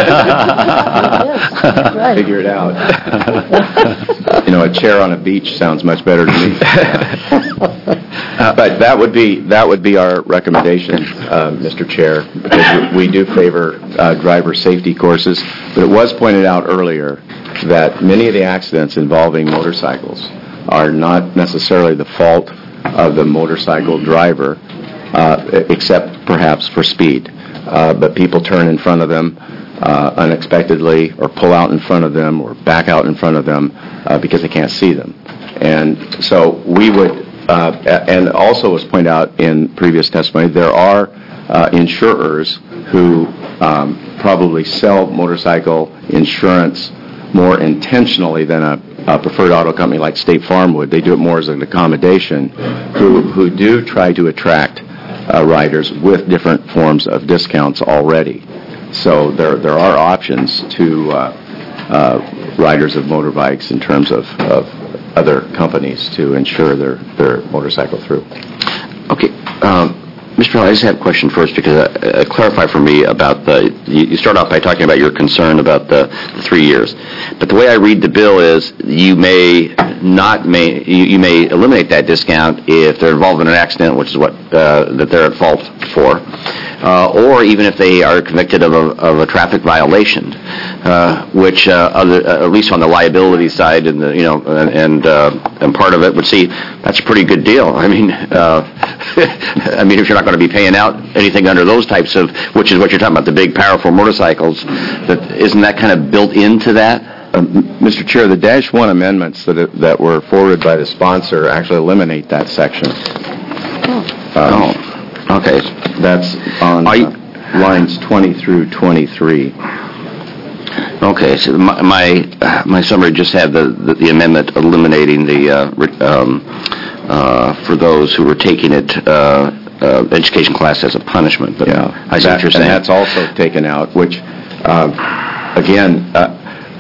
Figure it out. You know, a chair on a beach sounds much better to me. Uh, but that would be that would be our recommendation, uh, Mister Chair, because we do favor uh, driver safety courses. But it was pointed out earlier that many of the accidents involving motorcycles are not necessarily the fault of the motorcycle driver, uh, except perhaps for speed. Uh, but people turn in front of them uh, unexpectedly, or pull out in front of them, or back out in front of them uh, because they can't see them. And so we would. Uh, and also, as pointed out in previous testimony, there are uh, insurers who um, probably sell motorcycle insurance more intentionally than a, a preferred auto company like State Farm would. They do it more as an accommodation, who, who do try to attract uh, riders with different forms of discounts already. So there, there are options to uh, uh, riders of motorbikes in terms of, of other companies to insure their, their motorcycle through. Okay. Um, Mister Hall, I just have a question first, because uh, uh, clarify for me about the, you, you start off by talking about your concern about the, the three years. But the way I read the bill is you may not, may you, you may eliminate that discount if they're involved in an accident, which is what uh, that they're at fault for. Uh, or even if they are convicted of a, of a traffic violation, uh, which uh, other, uh, at least on the liability side, and the, you know, and and, uh, and part of it would see that's a pretty good deal. I mean, uh, I mean, if you're not going to be paying out anything under those types of, which is what you're talking about, the big, powerful motorcycles, that isn't that kind of built into that? Uh, Mister Chair, the Dash One amendments that it, that were forwarded by the sponsor actually eliminate that section. Oh. Um, oh. Okay. That's on uh, lines twenty through twenty-three. Okay, so my my, my summary just had the, the, the amendment eliminating the, uh, um, uh, for those who were taking it, uh, uh, education class as a punishment. But yeah, I see that, what you're saying. And that's also taken out, which, uh, again, uh,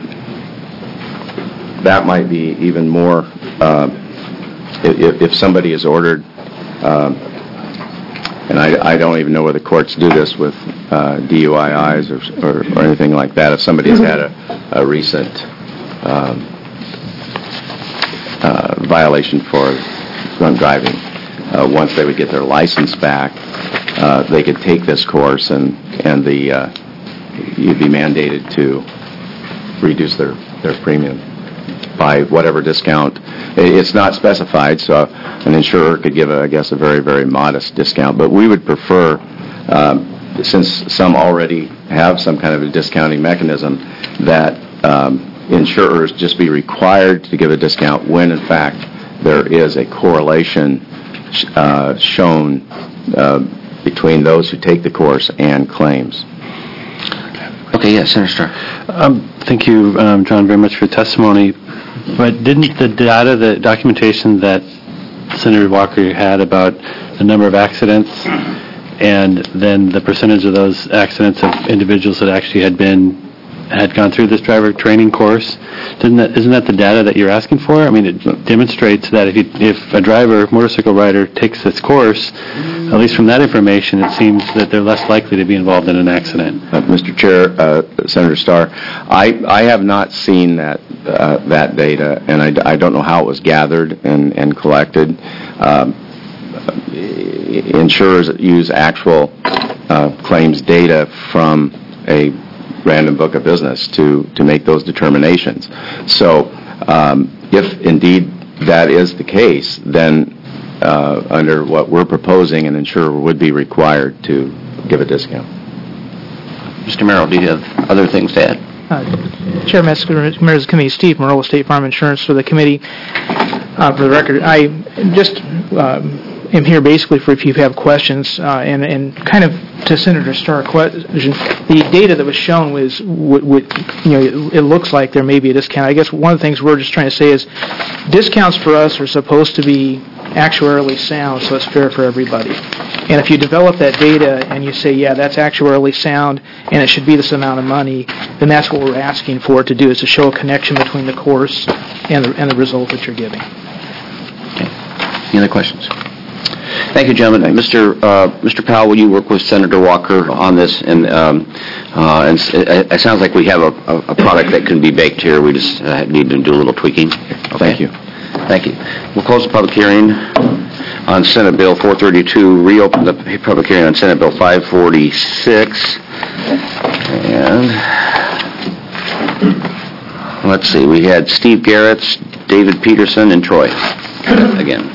that might be even more, uh, if, if somebody is ordered, um, and I, I don't even know whether courts do this with uh, D U I Is or, or, or anything like that. If somebody has had a, a recent um, uh, violation for drunk driving, uh, once they would get their license back, uh, they could take this course, and and the uh, you'd be mandated to reduce their, their premium by whatever discount. It's not specified, so an insurer could give, a, I guess, a very, very modest discount. But we would prefer, um, since some already have some kind of a discounting mechanism, that um, insurers just be required to give a discount when, in fact, there is a correlation uh, shown uh, between those who take the course and claims. Okay, yes, Senator Starr. Um, thank you, um, John, very much for your testimony. But didn't the data, the documentation that Senator Walker had about the number of accidents and then the percentage of those accidents of individuals that actually had been had gone through this driver training course, didn't that, isn't that the data that you're asking for? I mean, it demonstrates that if you, if a driver, motorcycle rider, takes this course, at least from that information, it seems that they're less likely to be involved in an accident. Uh, Mister Chair, uh, Senator Starr, I, I have not seen that uh, that data, and I, I don't know how it was gathered and, and collected. Um, insurers use actual uh, claims data from a random book of business to, to make those determinations. So um, if indeed that is the case, then uh, under what we're proposing, an insurer would be required to give a discount. Mister Merrill, do you have other things to add? Uh, Chair, members of the committee, Steve Merle, State Farm Insurance for the committee. Uh, for the record, I just um, am here basically for if you have questions, uh, and, and kind of to Senator Starr's question, the data that was shown was, w- w- you know, it, it looks like there may be a discount. I guess one of the things we're just trying to say is discounts for us are supposed to be actuarially sound, so it's fair for everybody. And if you develop that data and you say, yeah, that's actuarially sound and it should be this amount of money, then that's what we're asking for it to do, is to show a connection between the course and the, and the result that you're giving. Okay. Any other questions? Thank you, gentlemen. Mister Uh, Mister Powell, will you work with Senator Walker on this? And, um, uh, and it, it sounds like we have a, a product that can be baked here. We just uh, need to do a little tweaking. Okay. Thank you. Thank you. We'll close the public hearing on Senate Bill four thirty-two, reopen the public hearing on Senate Bill five forty-six. And let's see, we had Steve Garretts, David Peterson, and Troy again.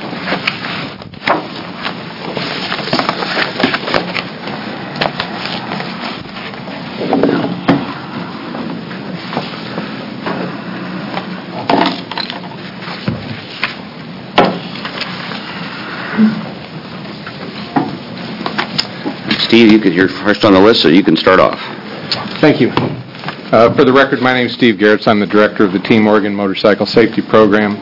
Steve, you could, you're first on the list, so you can start off. Thank you. Uh, for the record, my name is Steve Garretts. I'm the director of the Team Oregon Motorcycle Safety Program.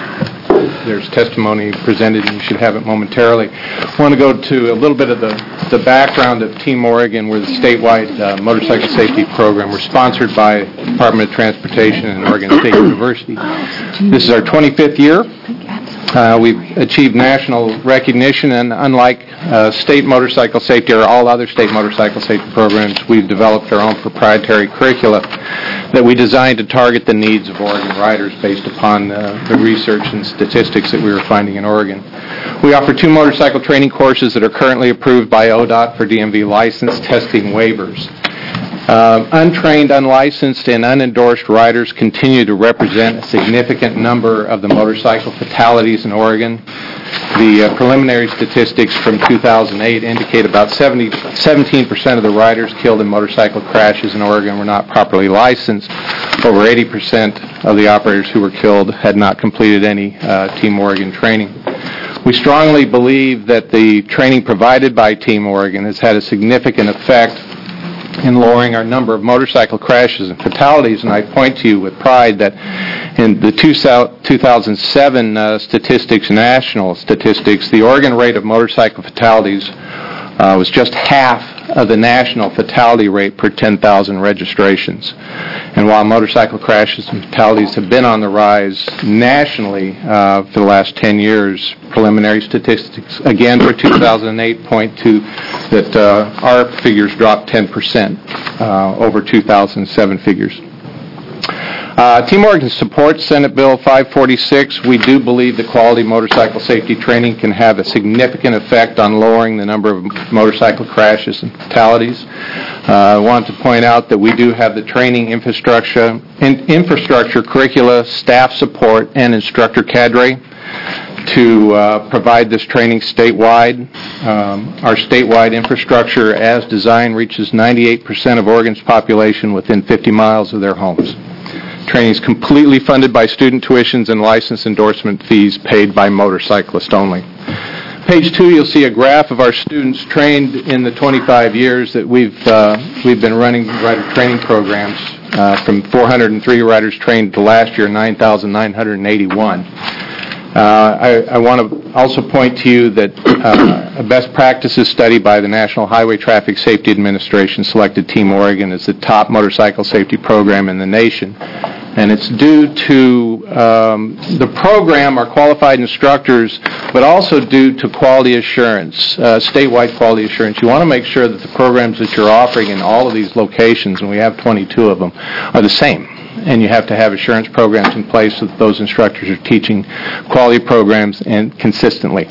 Uh, there's testimony presented, and you should have it momentarily. I want to go to a little bit of the, the background of Team Oregon. We're the statewide uh, motorcycle safety program. We're sponsored by the Department of Transportation and Oregon State University. This is our twenty-fifth year. Uh, we've achieved national recognition, and unlike uh, state motorcycle safety or all other state motorcycle safety programs, we've developed our own proprietary curricula that we designed to target the needs of Oregon riders based upon uh, the research and statistics that we were finding in Oregon. We offer two motorcycle training courses that are currently approved by O D O T for D M V license testing waivers. Uh, untrained, unlicensed, and unendorsed riders continue to represent a significant number of the motorcycle fatalities in Oregon. The uh, preliminary statistics from two thousand eight indicate about seventy, seventeen percent of the riders killed in motorcycle crashes in Oregon were not properly licensed. Over eighty percent of the operators who were killed had not completed any uh, Team Oregon training. We strongly believe that the training provided by Team Oregon has had a significant effect in lowering our number of motorcycle crashes and fatalities, and I point to you with pride that in the two thousand seven uh, statistics, national statistics, the Oregon rate of motorcycle fatalities uh, was just half of the national fatality rate per ten thousand registrations. And while motorcycle crashes and fatalities have been on the rise nationally uh, for the last ten years, preliminary statistics, again for two thousand eight, point to that uh, our figures dropped ten percent uh, over two thousand seven figures. Uh, Team Oregon supports Senate Bill five forty-six. We do believe that quality motorcycle safety training can have a significant effect on lowering the number of motorcycle crashes and fatalities. Uh, I want to point out that we do have the training infrastructure, in, infrastructure, curricula, staff support, and instructor cadre to uh, provide this training statewide. Um, our statewide infrastructure, as designed, reaches ninety-eight percent of Oregon's population within fifty miles of their homes. Training is completely funded by student tuitions and license endorsement fees paid by motorcyclists only. Page two, you'll see a graph of our students trained in the twenty-five years that we've uh, we've been running rider training programs. Uh, from four hundred three riders trained to last year, nine thousand nine hundred eighty-one. Uh, I, I want to also point to you that uh, a best practices study by the National Highway Traffic Safety Administration selected Team Oregon as the top motorcycle safety program in the nation. And it's due to um, the program, our qualified instructors, but also due to quality assurance, uh, statewide quality assurance. You want to make sure that the programs that you're offering in all of these locations, and we have twenty-two of them, are the same. And you have to have assurance programs in place so that those instructors are teaching quality programs and consistently.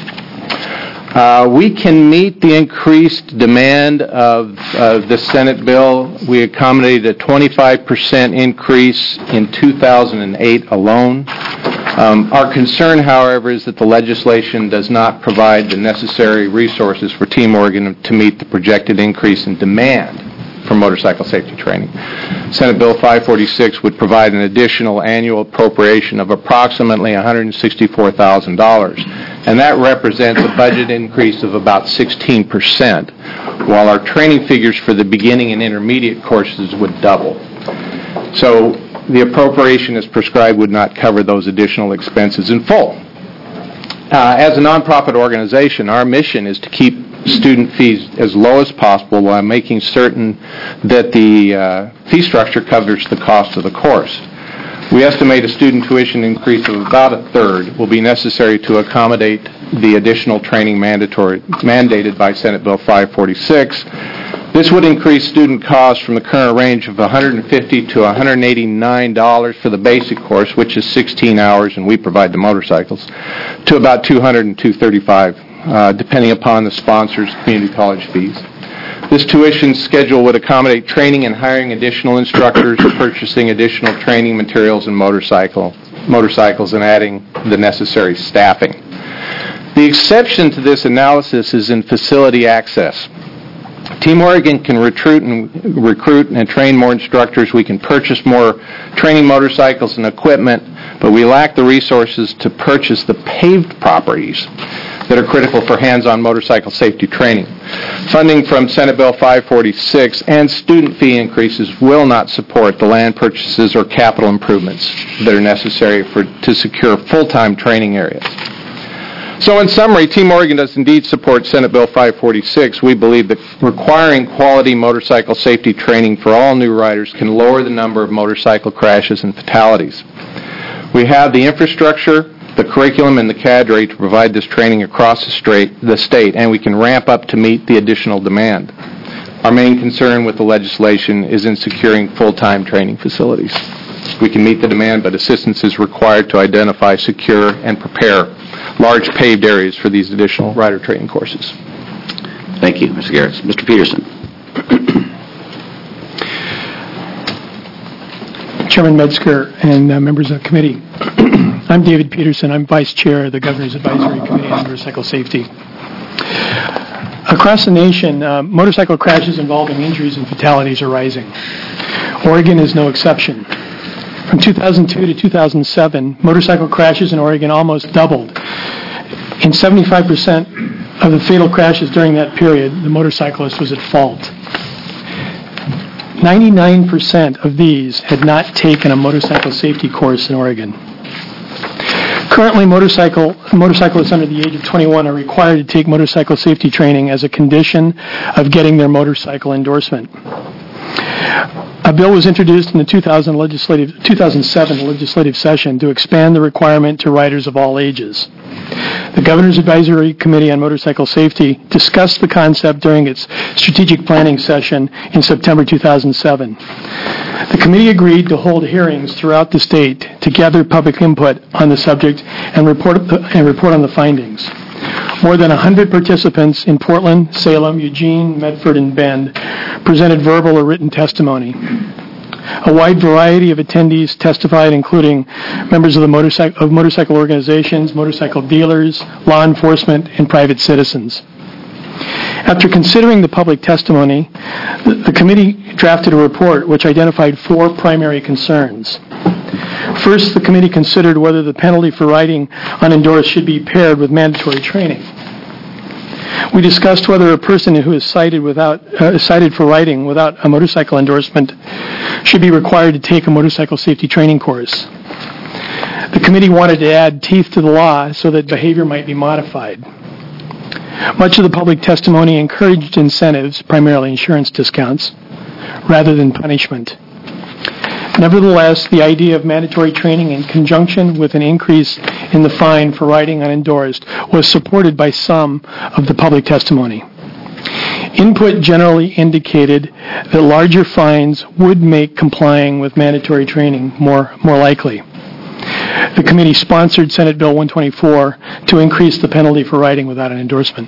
Uh, we can meet the increased demand of uh, the Senate bill. We accommodated a twenty-five percent increase in two thousand eight alone. Um, our concern, however, is that the legislation does not provide the necessary resources for Team Oregon to meet the projected increase in demand for motorcycle safety training. Senate Bill five forty-six would provide an additional annual appropriation of approximately one hundred sixty-four thousand dollars, and that represents a budget increase of about sixteen percent, while our training figures for the beginning and intermediate courses would double. So the appropriation as prescribed would not cover those additional expenses in full. Uh, as a nonprofit organization, our mission is to keep student fees as low as possible while making certain that the uh, fee structure covers the cost of the course. We estimate a student tuition increase of about a third will be necessary to accommodate the additional training mandatory, mandated by Senate Bill five forty-six. This would increase student costs from the current range of one hundred fifty dollars to one hundred eighty-nine dollars for the basic course, which is sixteen hours, and we provide the motorcycles, to about two hundred dollars and two hundred thirty-five dollars, uh, depending upon the sponsor's community college fees. This tuition schedule would accommodate training and hiring additional instructors, purchasing additional training materials and motorcycle, motorcycles, and adding the necessary staffing. The exception to this analysis is in facility access. Team Oregon can recruit and recruit and train more instructors. We can purchase more training motorcycles and equipment, but we lack the resources to purchase the paved properties that are critical for hands-on motorcycle safety training. Funding from Senate Bill five forty-six and student fee increases will not support the land purchases or capital improvements that are necessary for to secure full-time training areas. So in summary, Team Oregon does indeed support Senate Bill five forty-six. We believe that requiring quality motorcycle safety training for all new riders can lower the number of motorcycle crashes and fatalities. We have the infrastructure, the curriculum, and the cadre to provide this training across the, straight, the state, and we can ramp up to meet the additional demand. Our main concern with the legislation is in securing full-time training facilities. We can meet the demand, but assistance is required to identify, secure, and prepare large paved areas for these additional rider training courses. Thank you, Mister Garrett. Mister Peterson. Chairman Metzger and uh, members of the committee. I'm David Peterson. I'm Vice Chair of the Governor's Advisory Committee on Motorcycle Safety. Across the nation, uh, motorcycle crashes involving injuries and fatalities are rising. Oregon is no exception. From two thousand two to two thousand seven, motorcycle crashes in Oregon almost doubled. In seventy-five percent of the fatal crashes during that period, the motorcyclist was at fault. ninety-nine percent of these had not taken a motorcycle safety course in Oregon. Currently, motorcycle, motorcyclists under the age of twenty-one are required to take motorcycle safety training as a condition of getting their motorcycle endorsement. A bill was introduced in the two thousand legislative, two thousand seven legislative session to expand the requirement to riders of all ages. The Governor's Advisory Committee on Motorcycle Safety discussed the concept during its strategic planning session in September two thousand seven. The committee agreed to hold hearings throughout the state to gather public input on the subject and report, and report on the findings. More than one hundred participants in Portland, Salem, Eugene, Medford, and Bend presented verbal or written testimony. A wide variety of attendees testified, including members of the motorcycle, of motorcycle organizations, motorcycle dealers, law enforcement, and private citizens. After considering the public testimony, the, the committee drafted a report which identified four primary concerns. First, the committee considered whether the penalty for riding unendorsed should be paired with mandatory training. We discussed whether a person who is cited without uh, cited for riding without a motorcycle endorsement should be required to take a motorcycle safety training course. The committee wanted to add teeth to the law so that behavior might be modified. Much of the public testimony encouraged incentives, primarily insurance discounts, rather than punishment. Nevertheless, the idea of mandatory training in conjunction with an increase in the fine for riding unendorsed was supported by some of the public testimony. Input generally indicated that larger fines would make complying with mandatory training more, more likely. The committee sponsored Senate Bill one twenty-four to increase the penalty for riding without an endorsement.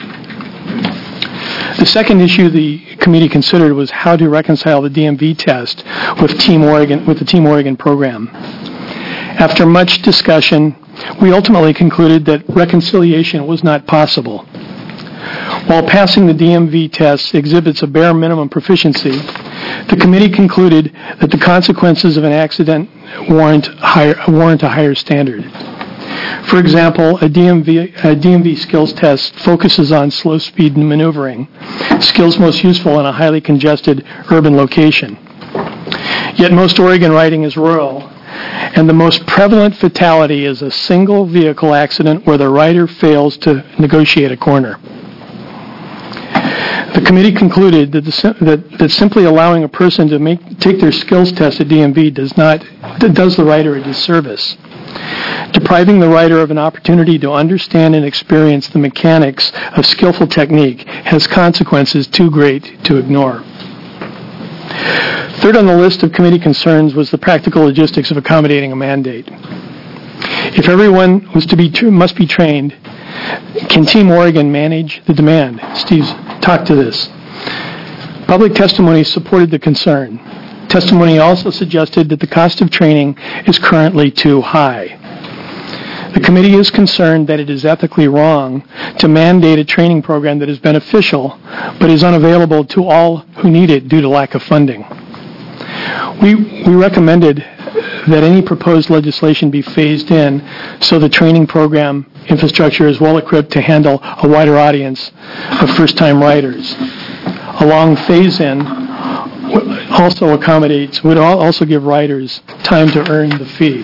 The second issue the committee considered was how to reconcile the D M V test with Team Oregon, with the Team Oregon program. After much discussion, we ultimately concluded that reconciliation was not possible. While passing the D M V test exhibits a bare minimum proficiency, the committee concluded that the consequences of an accident warrant, higher, warrant a higher standard. For example, a D M V, a D M V skills test focuses on slow speed and maneuvering, skills most useful in a highly congested urban location. Yet most Oregon riding is rural, and the most prevalent fatality is a single vehicle accident where the rider fails to negotiate a corner. The committee concluded that, the, sim- that, that simply allowing a person to make, take their skills test at D M V does not, that does the rider a disservice. Depriving the rider of an opportunity to understand and experience the mechanics of skillful technique has consequences too great to ignore. Third on the list of committee concerns was the practical logistics of accommodating a mandate. If everyone was to be must be trained, can Team Oregon manage the demand? Steve's talked to this. Public testimony supported the concern. Testimony also suggested that the cost of training is currently too high. The committee is concerned that it is ethically wrong to mandate a training program that is beneficial but is unavailable to all who need it due to lack of funding. We, we recommended that any proposed legislation be phased in so the training program infrastructure is well equipped to handle a wider audience of first-time riders. A long phase-in also accommodates, would also give riders time to earn the fee.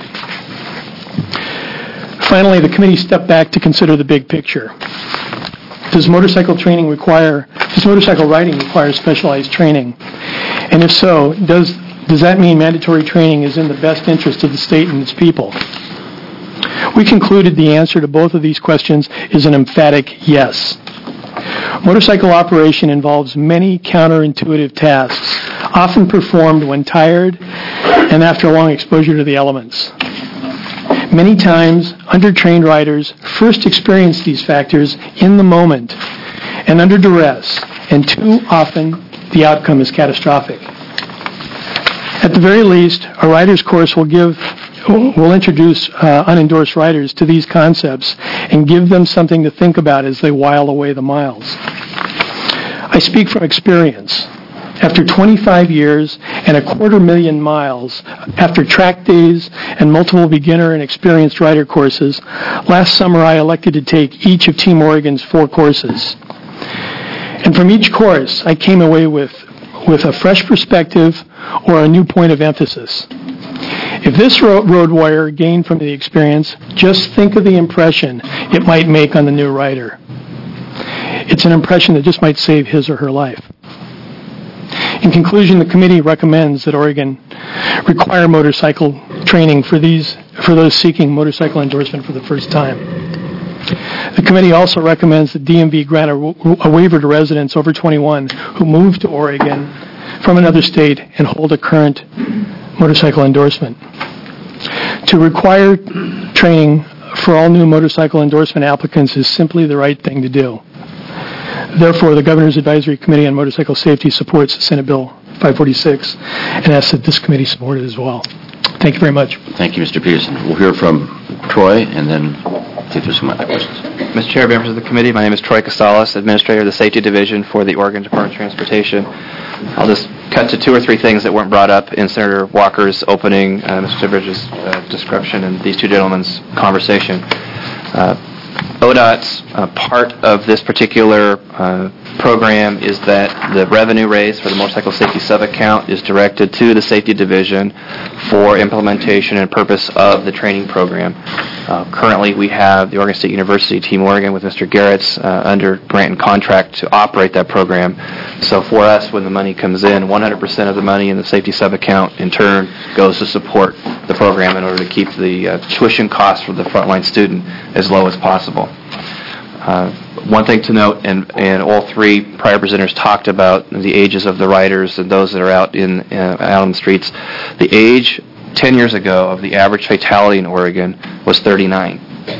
Finally, the committee stepped back to consider the big picture. Does motorcycle training require, does motorcycle riding require specialized training? And if so, does Does that mean mandatory training is in the best interest of the state and its people? We concluded the answer to both of these questions is an emphatic yes. Motorcycle operation involves many counterintuitive tasks, often performed when tired and after long exposure to the elements. Many times, undertrained riders first experience these factors in the moment and under duress, and too often the outcome is catastrophic. At the very least, a rider's course will give, will introduce uh, unendorsed riders to these concepts and give them something to think about as they while away the miles. I speak from experience. After twenty-five years and a quarter million miles, after track days and multiple beginner and experienced rider courses, last summer I elected to take each of Team Oregon's four courses. And from each course, I came away with with a fresh perspective or a new point of emphasis. If this road, road warrior gained from the experience, just think of the impression it might make on the new rider. It's an impression that just might save his or her life. In conclusion, the committee recommends that Oregon require motorcycle training for these for those seeking motorcycle endorsement for the first time. The committee also recommends that D M V grant a, a waiver to residents over twenty-one who move to Oregon from another state and hold a current motorcycle endorsement. To require training for all new motorcycle endorsement applicants is simply the right thing to do. Therefore, the Governor's Advisory Committee on Motorcycle Safety supports Senate Bill five forty-six and asks that this committee support it as well. Thank you very much. Thank you, Mister Peterson. We'll hear from Troy and then see if there's some other questions. Mister Chair, members of the committee, my name is Troy Casales, Administrator of the Safety Division for the Oregon Department of Transportation. I'll just cut to two or three things that weren't brought up in Senator Walker's opening, uh, Mister Bridges' uh, description, and these two gentlemen's conversation. Uh, O D O T's uh, part of this particular uh, program is that the revenue raised for the motorcycle safety sub-account is directed to the Safety Division for implementation and purpose of the training program. Uh, currently, we have the Oregon State University, Team Oregon, with Mister Garrett's uh, under grant and contract to operate that program. So for us, when the money comes in, one hundred percent of the money in the safety sub-account, in turn, goes to support the program in order to keep the uh, tuition costs for the frontline student as low as possible. Uh, one thing to note, and, and all three prior presenters talked about the ages of the riders and those that are out in uh, out on the streets. The age ten years ago of the average fatality in Oregon was thirty-nine.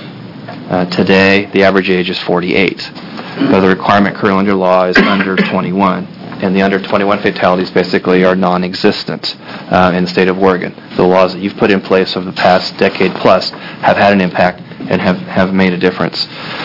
Uh, today, the average age is forty-eight. So the requirement currently under law is under twenty-one. And the under twenty-one fatalities basically are non-existent uh, in the state of Oregon. The laws that you've put in place over the past decade plus have had an impact and have, have made a difference.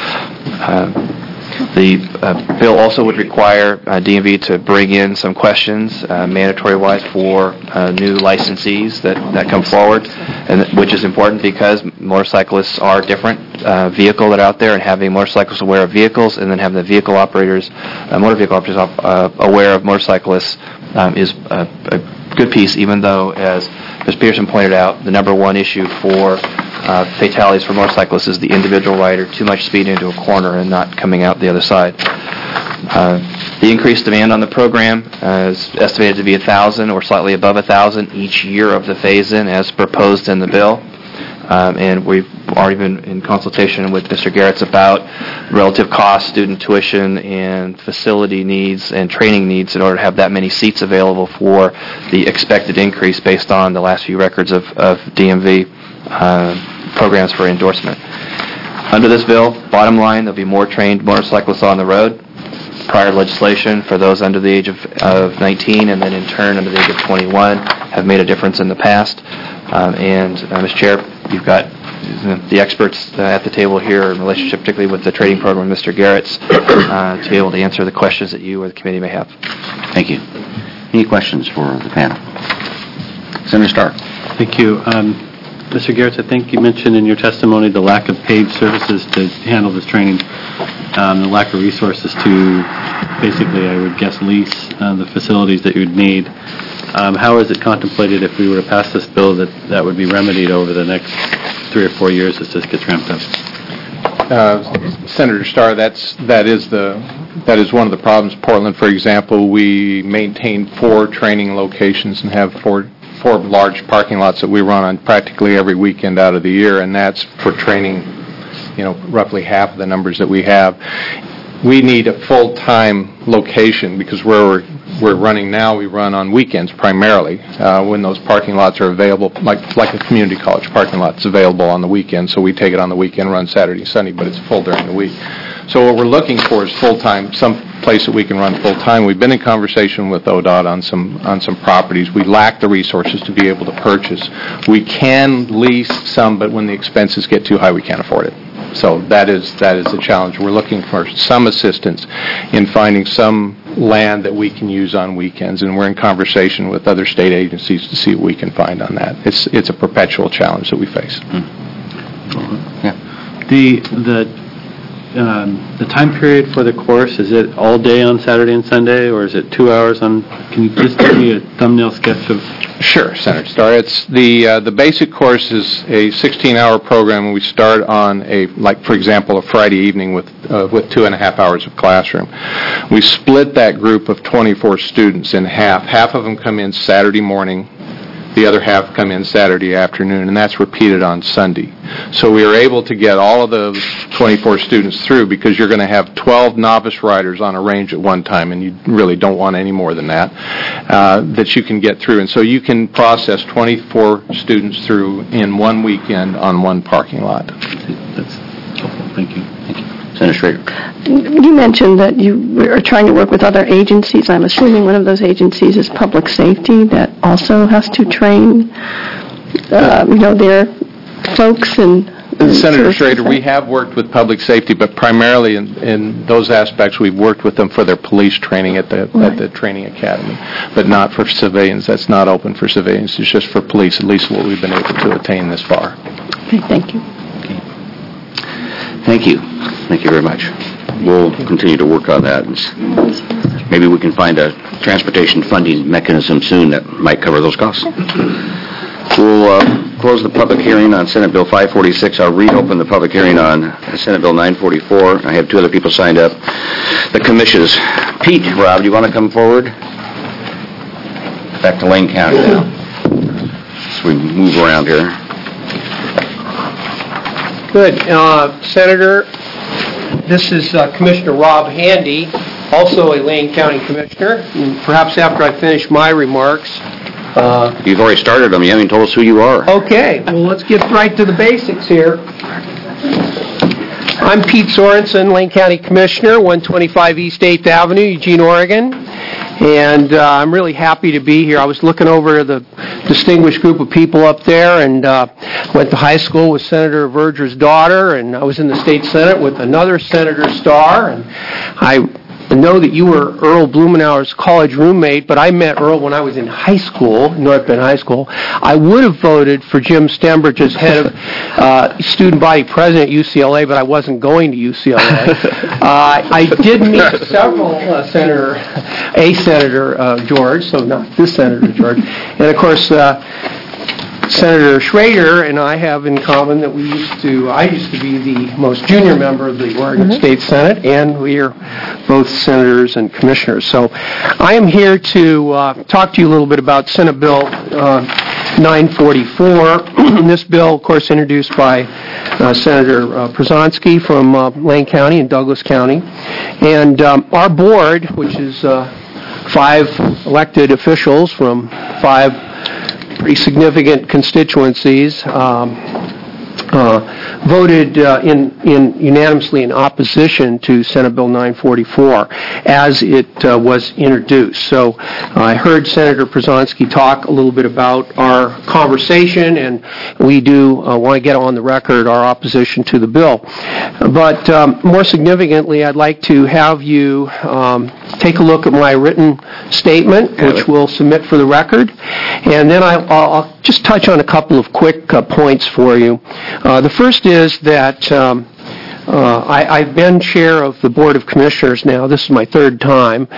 Uh, the uh, bill also would require uh, D M V to bring in some questions, uh, mandatory-wise, for uh, new licensees that, that come forward, and th- which is important because motorcyclists are different uh, vehicle that are out there, and having motorcyclists aware of vehicles and then having the vehicle operators, uh, motor vehicle operators uh, aware of motorcyclists um, is a, a good piece, even though, as Miz Peterson pointed out, the number one issue for Uh, fatalities for motorcyclists is the individual rider, too much speed into a corner and not coming out the other side. Uh, The increased demand on the program uh, is estimated to be one thousand or slightly above one thousand each year of the phase-in as proposed in the bill. Um, And we've already been in consultation with Mister Garretts about relative cost, student tuition, and facility needs and training needs in order to have that many seats available for the expected increase based on the last few records of, of D M V uh, programs for endorsement. Under this bill, bottom line, there'll be more trained motorcyclists on the road. Prior legislation for those under the age of, of nineteen and then in turn under the age of twenty-one have made a difference in the past. Um, and, uh, Mister Chair, you've got the experts uh, at the table here in relationship particularly with the training program, Mister Garretts, uh, to be able to answer the questions that you or the committee may have. Thank you. Any questions for the panel? Senator Starr. Thank you. Um, Mister Garretts, I think you mentioned in your testimony the lack of paid services to handle this training, um, the lack of resources to basically, I would guess, lease uh, the facilities that you'd need. Um, how is it contemplated if we were to pass this bill that that would be remedied over the next three or four years as this gets ramped up? Uh, Senator Starr, that's that is the that is one of the problems. Portland, for example, we maintain four training locations and have four four large parking lots that we run on practically every weekend out of the year, and that's for training, you know, roughly half of the numbers that we have. We need a full-time location because where we're, we're running now, we run on weekends primarily uh, when those parking lots are available, like like a community college parking lot is available on the weekend, so we take it on the weekend, run Saturday and Sunday, but it's full during the week. So what we're looking for is full-time, some place that we can run full-time. We've been in conversation with O D O T on some on some properties. We lack the resources to be able to purchase. We can lease some, but when the expenses get too high, we can't afford it. So that is that is the challenge. We're looking for some assistance in finding some land that we can use on weekends, and we're in conversation with other state agencies to see what we can find on that. It's it's a perpetual challenge that we face. Mm-hmm. Yeah. The the um, the time period for the course, is it all day on Saturday and Sunday, or is it two hours on? Can you just give me a thumbnail sketch of? Sure, Senator Starr. It's the uh, the basic course is a sixteen-hour program, and we start on a like, for example, a Friday evening with uh, with two and a half hours of classroom. We split that group of twenty-four students in half. Half of them come in Saturday morning. The other half come in Saturday afternoon, and that's repeated on Sunday. So we are able to get all of those twenty-four students through because you're going to have twelve novice riders on a range at one time, and you really don't want any more than that, uh, that you can get through. And so you can process twenty-four students through in one weekend on one parking lot. That's helpful. Thank you. Thank you. Senator Schrader. You mentioned that you are trying to work with other agencies. I'm assuming one of those agencies is public safety that also has to train, uh, you know, their folks and... and Senator Schrader, we have worked with public safety, but primarily in, in those aspects, we've worked with them for their police training at the right. at the training academy, but not for civilians. That's not open for civilians. It's just for police, at least what we've been able to attain this far. Okay, thank you. Thank you. Thank you very much. We'll continue to work on that. Maybe we can find a transportation funding mechanism soon that might cover those costs. We'll uh, close the public hearing on Senate Bill five forty-six. I'll reopen the public hearing on Senate Bill nine forty-four. I have two other people signed up. The commissions. Pete, Rob, do you want to come forward? Back to Lane County now. So we move around here. Good. Uh, Senator, this is uh, Commissioner Rob Handy, also a Lane County Commissioner. And perhaps after I finish my remarks... Uh, You've already started them. You haven't told us who you are. Okay. Well, let's get right to the basics here. I'm Pete Sorensen, Lane County Commissioner, one twenty-five East eighth Avenue, Eugene, Oregon. And uh, I'm really happy to be here. I was looking over the distinguished group of people up there, and uh, went to high school with Senator Verger's daughter, and I was in the state senate with another Senator Starr, and I know that you were Earl Blumenauer's college roommate, but I met Earl when I was in high school, North Bend High School. I would have voted for Jim Stembridge as head of uh, student body president at U C L A, but I wasn't going to U C L A. uh, I did meet several uh, Senator, a Senator uh, George, so not this Senator George, and of course, uh, Senator Schrader and I have in common that we used to, I used to be the most junior member of the Oregon State Senate, and we are both senators and commissioners. So I am here to uh, talk to you a little bit about Senate Bill uh, nine forty-four. This bill, of course, introduced by uh, Senator uh, Przanski from uh, Lane County and Douglas County. And um, our board, which is uh, five elected officials from five pretty significant constituencies, um, uh, voted uh, in, in unanimously in opposition to Senate Bill nine forty-four as it uh, was introduced. So uh, I heard Senator Przanski talk a little bit about our conversation, and we do uh, want to get on the record our opposition to the bill. But um, more significantly, I'd like to have you um, take a look at my written statement, which we'll submit for the record, and then I, I'll, I'll just touch on a couple of quick uh, points for you. Uh, the first is that um, uh, I, I've been chair of the Board of Commissioners now. This is my third time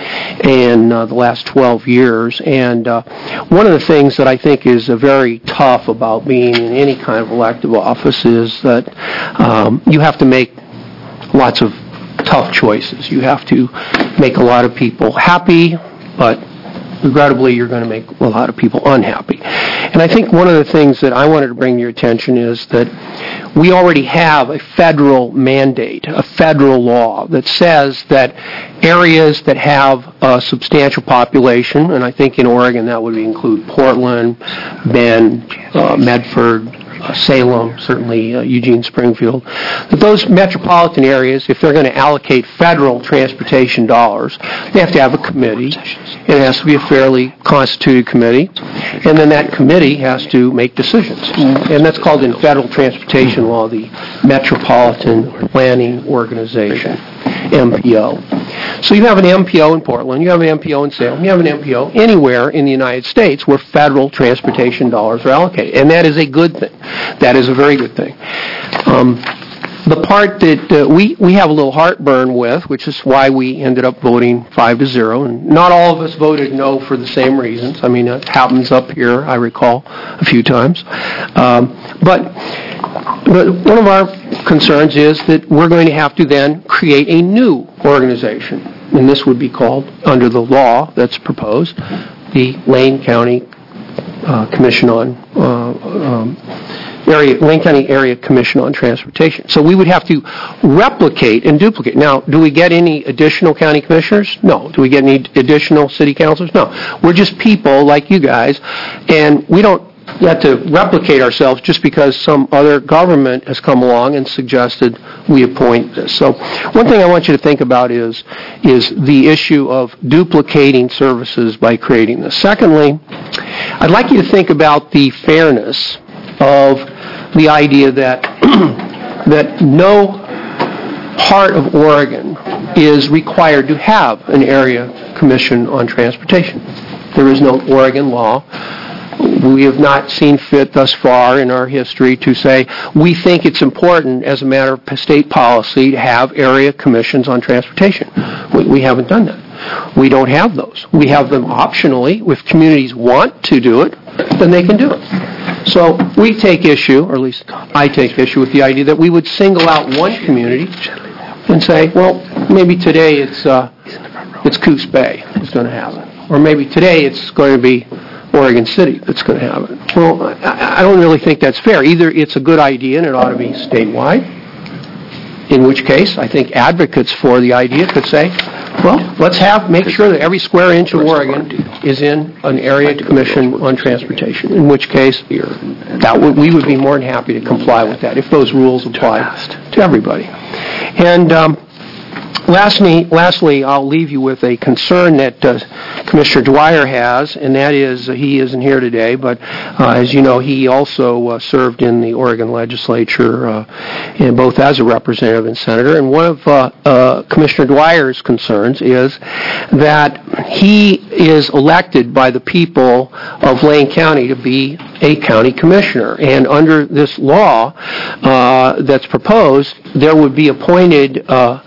in uh, the last twelve years, and uh, one of the things that I think is uh, very tough about being in any kind of elective office is that um, you have to make lots of tough choices. You have to make a lot of people happy, but regrettably, you're going to make a lot of people unhappy. And I think one of the things that I wanted to bring to your attention is that we already have a federal mandate, a federal law that says that areas that have a substantial population, and I think in Oregon that would include Portland, Bend, uh, Medford, Uh, Salem, certainly uh, Eugene, Springfield, that those metropolitan areas, if they're going to allocate federal transportation dollars, they have to have a committee. It has to be a fairly constituted committee, and then that committee has to make decisions. And that's called in federal transportation law the Metropolitan Planning Organization, M P O. So you have an M P O in Portland, you have an M P O in Salem, you have an M P O anywhere in the United States where federal transportation dollars are allocated. And that is a good thing. That is a very good thing. Um, the part that uh, we, we have a little heartburn with, which is why we ended up voting five to zero, and not all of us voted no for the same reasons. I mean, it happens up here, I recall, a few times. Um, but But one of our concerns is that we're going to have to then create a new organization, and this would be called, under the law that's proposed, the Lane County uh, Commission on uh, um, Area, Lane County Area Commission on Transportation. So we would have to replicate and duplicate. Now, do we get any additional county commissioners? No. Do we get any additional city councilors? No. We're just people like you guys, and we don't have to replicate ourselves just because some other government has come along and suggested we appoint this. So one thing I want you to think about is, is the issue of duplicating services by creating this. Secondly, I'd like you to think about the fairness of the idea that that no part of Oregon is required to have an area commission on transportation. There is no Oregon law. We have not seen fit thus far in our history to say we think it's important as a matter of state policy to have area commissions on transportation. We, we haven't done that. We don't have those. We have them optionally. If communities want to do it, then they can do it. So we take issue, or at least I take issue with the idea that we would single out one community and say, well, maybe today it's uh, it's Coos Bay that's going to have it, or maybe today it's going to be Oregon City that's going to have it. Well, I, I don't really think that's fair. Either it's a good idea and it ought to be statewide, in which case I think advocates for the idea could say, well, let's have make sure that every square inch of Oregon is in an area commission on transportation, in which case that would, we would be more than happy to comply with that if those rules apply to everybody. And um, Lastly, lastly, I'll leave you with a concern that uh, Commissioner Dwyer has, and that is uh, he isn't here today, but uh, as you know, he also uh, served in the Oregon legislature, uh, and both as a representative and senator. And one of uh, uh, Commissioner Dwyer's concerns is that he is elected by the people of Lane County to be a county commissioner. And under this law uh, that's proposed, there would be appointed uh,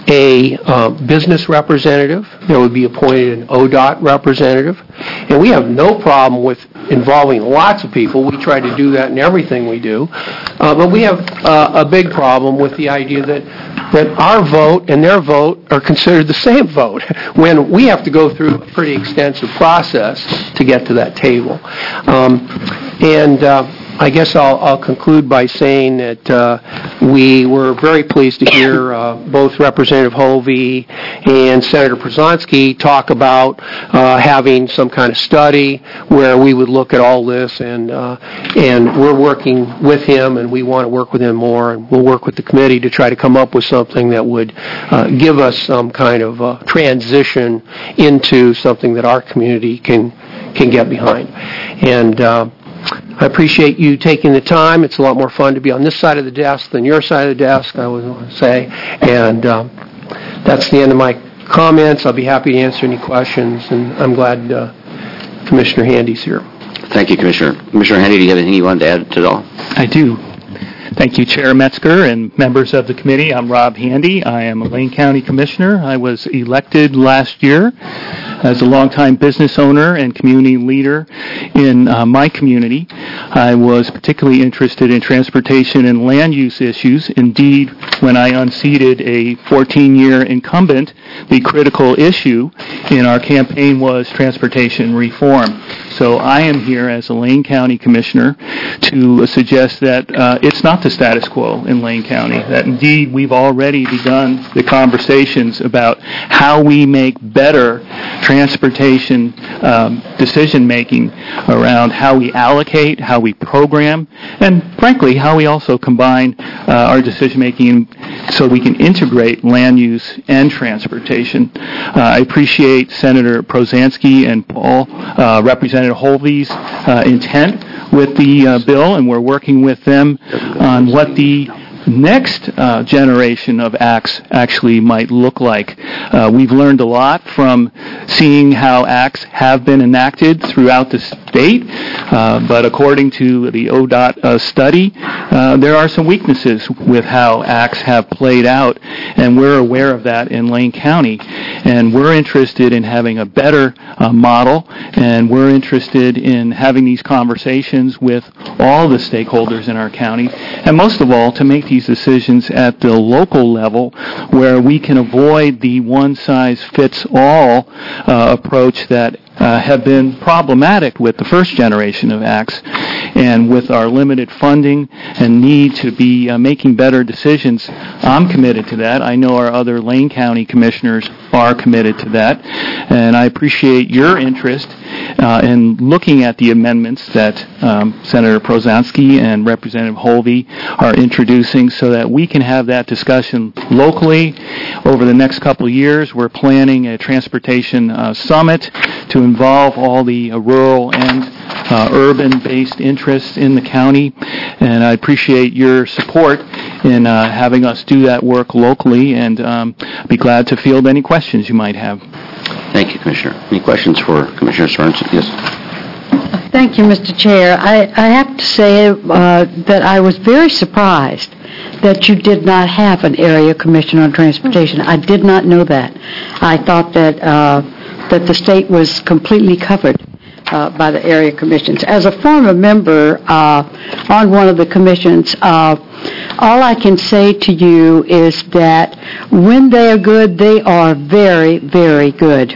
a uh, business representative. There would be appointed an O D O T representative. And we have no problem with involving lots of people. We try to do that in everything we do. Uh, but we have uh, a big problem with the idea that that our vote and their vote are considered the same vote when we have to go through a pretty extensive process to get to that table. Um, and uh, I guess I'll, I'll conclude by saying that uh, we were very pleased to hear uh, both Representative Hovey and Senator Przanski talk about uh, having some kind of study where we would look at all this, and uh, and we're working with him, and we want to work with him more, and we'll work with the committee to try to come up with something that would uh, give us some kind of uh, transition into something that our community can can get behind. And uh, I appreciate you taking the time. It's a lot more fun to be on this side of the desk than your side of the desk, I would want to say. And um, that's the end of my comments. I'll be happy to answer any questions, and I'm glad uh, Commissioner Handy's here. Thank you, Commissioner. Commissioner Handy, do you have anything you wanted to add to it all? I do. Thank you, Chair Metzger and members of the committee. I'm Rob Handy. I am a Lane County Commissioner. I was elected last year as a longtime business owner and community leader in uh, my community. I was particularly interested in transportation and land use issues. Indeed, when I unseated a fourteen-year incumbent, the critical issue in our campaign was transportation reform. So I am here as a Lane County Commissioner to suggest that uh, it's not the status quo in Lane County, that indeed we've already begun the conversations about how we make better transportation um, decision-making around how we allocate, how we program, and frankly, how we also combine uh, our decision-making so we can integrate land use and transportation. Uh, I appreciate Senator Przanski and Paul, uh, Representative Hovey's uh, intent with the uh, bill, and we're working with them on what the next uh, generation of acts actually might look like. Uh, we've learned a lot from seeing how acts have been enacted throughout the state, uh, but according to the O D O T uh, study, uh, there are some weaknesses with how acts have played out, and we're aware of that in Lane County. And we're interested in having a better uh, model, and we're interested in having these conversations with all the stakeholders in our county, and most of all, to make these decisions at the local level where we can avoid the one-size-fits-all uh, approach that Uh, have been problematic with the first generation of acts. And with our limited funding and need to be uh, making better decisions, I'm committed to that. I know our other Lane County commissioners are committed to that. And I appreciate your interest uh, in looking at the amendments that um, Senator Przanski and Representative Hovey are introducing so that we can have that discussion locally over the next couple of years. We're planning a transportation uh, summit to involve all the uh, rural and uh, urban-based interests in the county, and I appreciate your support in uh, having us do that work locally, and um, be glad to field any questions you might have. Thank you, Commissioner. Any questions for Commissioner Sorensen? Yes. Thank you, Mister Chair. I, I have to say uh, that I was very surprised that you did not have an area commission on transportation. I did not know that. I thought that uh, that the state was completely covered uh, by the area commissions. As a former member uh, on one of the commissions, uh, all I can say to you is that when they are good, they are very, very good.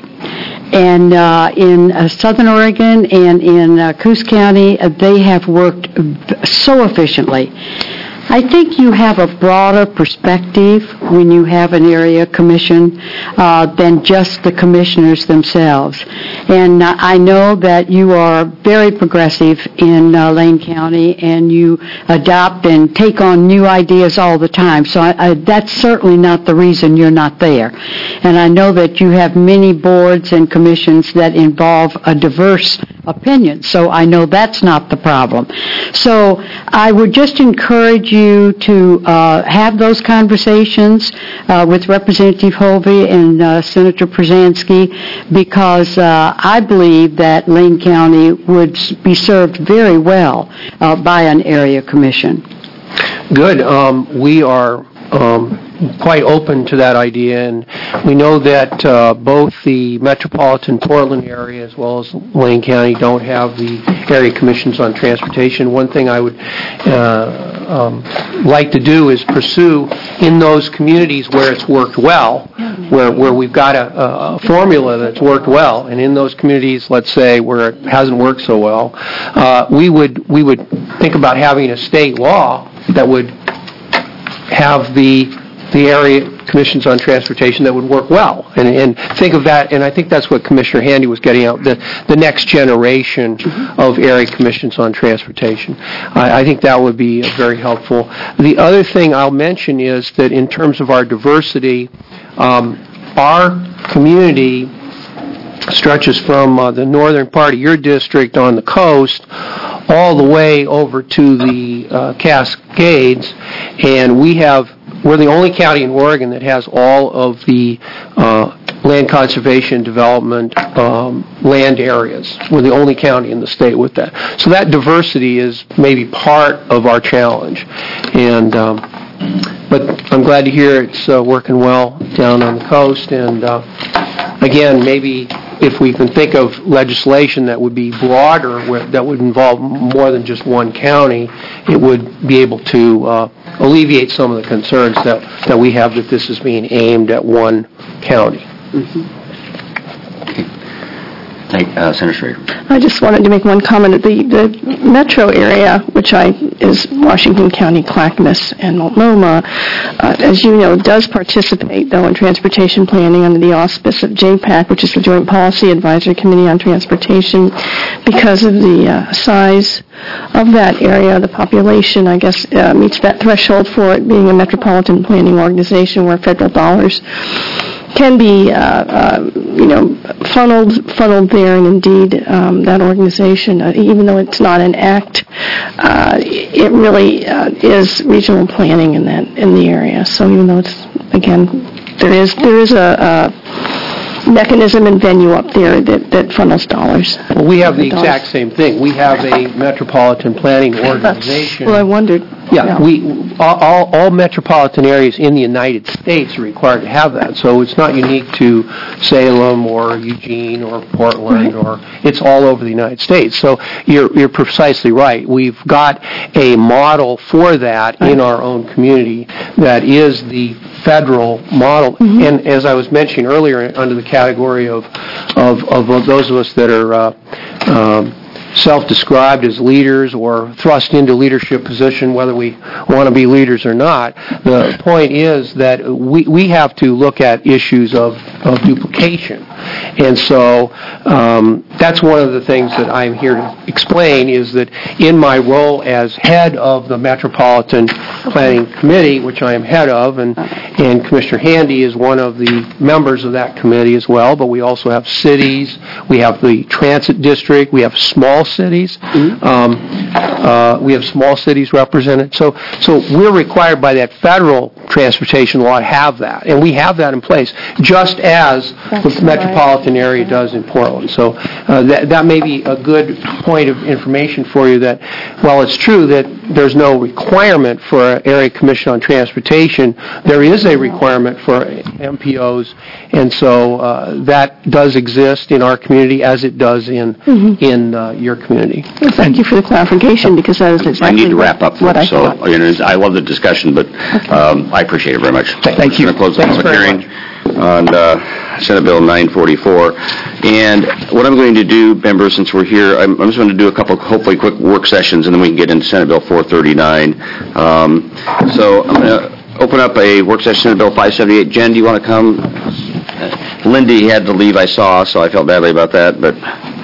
And uh, in uh, Southern Oregon and in uh, Coos County, uh, they have worked so efficiently. I think you have a broader perspective when you have an area commission uh, than just the commissioners themselves. And uh, I know that you are very progressive in uh, Lane County, and you adopt and take on new ideas all the time. So I, I, that's certainly not the reason you're not there. And I know that you have many boards and commissions that involve a diverse opinion. So I know that's not the problem. So I would just encourage you you to uh, have those conversations uh, with Representative Hovey and uh, Senator Przanski, because uh, I believe that Lane County would be served very well uh, by an area commission. Good. Um, we are um, quite open to that idea, and we know that uh, both the metropolitan Portland area as well as Lane County don't have the area commissions on transportation. One thing I would uh, um, like to do is pursue in those communities where it's worked well, where where we've got a, a formula that's worked well, and in those communities, let's say where it hasn't worked so well, uh, we would we would think about having a state law that would have the the area commissions on transportation that would work well. And, and think of that, and I think that's what Commissioner Handy was getting at, the, the next generation of area commissions on transportation. I, I think that would be very helpful. The other thing I'll mention is that in terms of our diversity, um, our community stretches from uh, the northern part of your district on the coast all the way over to the uh, Cascades, and we have we're the only county in Oregon that has all of the uh, land conservation development um, land areas. We're the only county in the state with that. So that diversity is maybe part of our challenge. And um, but I'm glad to hear it's uh, working well down on the coast. And uh, again, maybe if we can think of legislation that would be broader, where, that would involve more than just one county, it would be able to uh, alleviate some of the concerns that, that we have that this is being aimed at one county. Mm-hmm. Thank, uh, Senator Schrader. I just wanted to make one comment. The, the metro area, which I is Washington County, Clackamas, and Multnomah, uh, as you know, does participate, though, in transportation planning under the auspice of J PAC, which is the Joint Policy Advisory Committee on Transportation, because of the uh, size of that area. The population, I guess, uh, meets that threshold for it being a metropolitan planning organization where federal dollars can be, uh, uh, you know, funneled funneled there, and indeed um, that organization, uh, even though it's not an act, uh, it really uh, is regional planning in that in the area. So even though it's again, there is there is a, a mechanism and venue up there that, that funnels dollars. Well, we have the exact same thing. We have a metropolitan planning organization. Well, I wondered. Yeah, yeah. we all, all, all metropolitan areas in the United States are required to have that. So it's not unique to Salem or Eugene or Portland, right. or it's all over the United States. So you're you're precisely right. We've got a model for that right. in our own community that is the federal model. Mm-hmm. And as I was mentioning earlier, under the category of of, of those of us that are uh, um, self-described as leaders or thrust into leadership position, whether we want to be leaders or not, the point is that we, we have to look at issues of, of duplication. And so um, that's one of the things that I'm here to explain, is that in my role as head of the Metropolitan Planning Committee, which I am head of, and, and Commissioner Handy is one of the members of that committee as well, but we also have cities, we have the transit district, we have small cities, mm-hmm. um, uh, we have small cities represented. So, so we're required by that federal transportation law to have that, and we have that in place, just as That's the metropolitan right. area does in Portland. So uh, that, that may be a good point of information for you, that while it's true that there's no requirement for an area commission on transportation, there is a requirement for M P Os, and so uh, that does exist in our community as it does in mm-hmm. in uh, your community. Well, thank you for the clarification, because that is exactly I need to wrap up, what I so thought. you know, I love the discussion, but okay. um, I appreciate it very much. Thank you. We're going to close the Thanks public hearing much. on uh, Senate Bill nine forty-four. And what I'm going to do, members, since we're here, I'm, I'm just going to do a couple, hopefully, quick work sessions, and then we can get into Senate Bill four thirty-nine. Um, so I'm going to open up a work session, Senate Bill five seventy-eight. Jen, do you want to come? Lindy had to leave, I saw, so I felt badly about that, but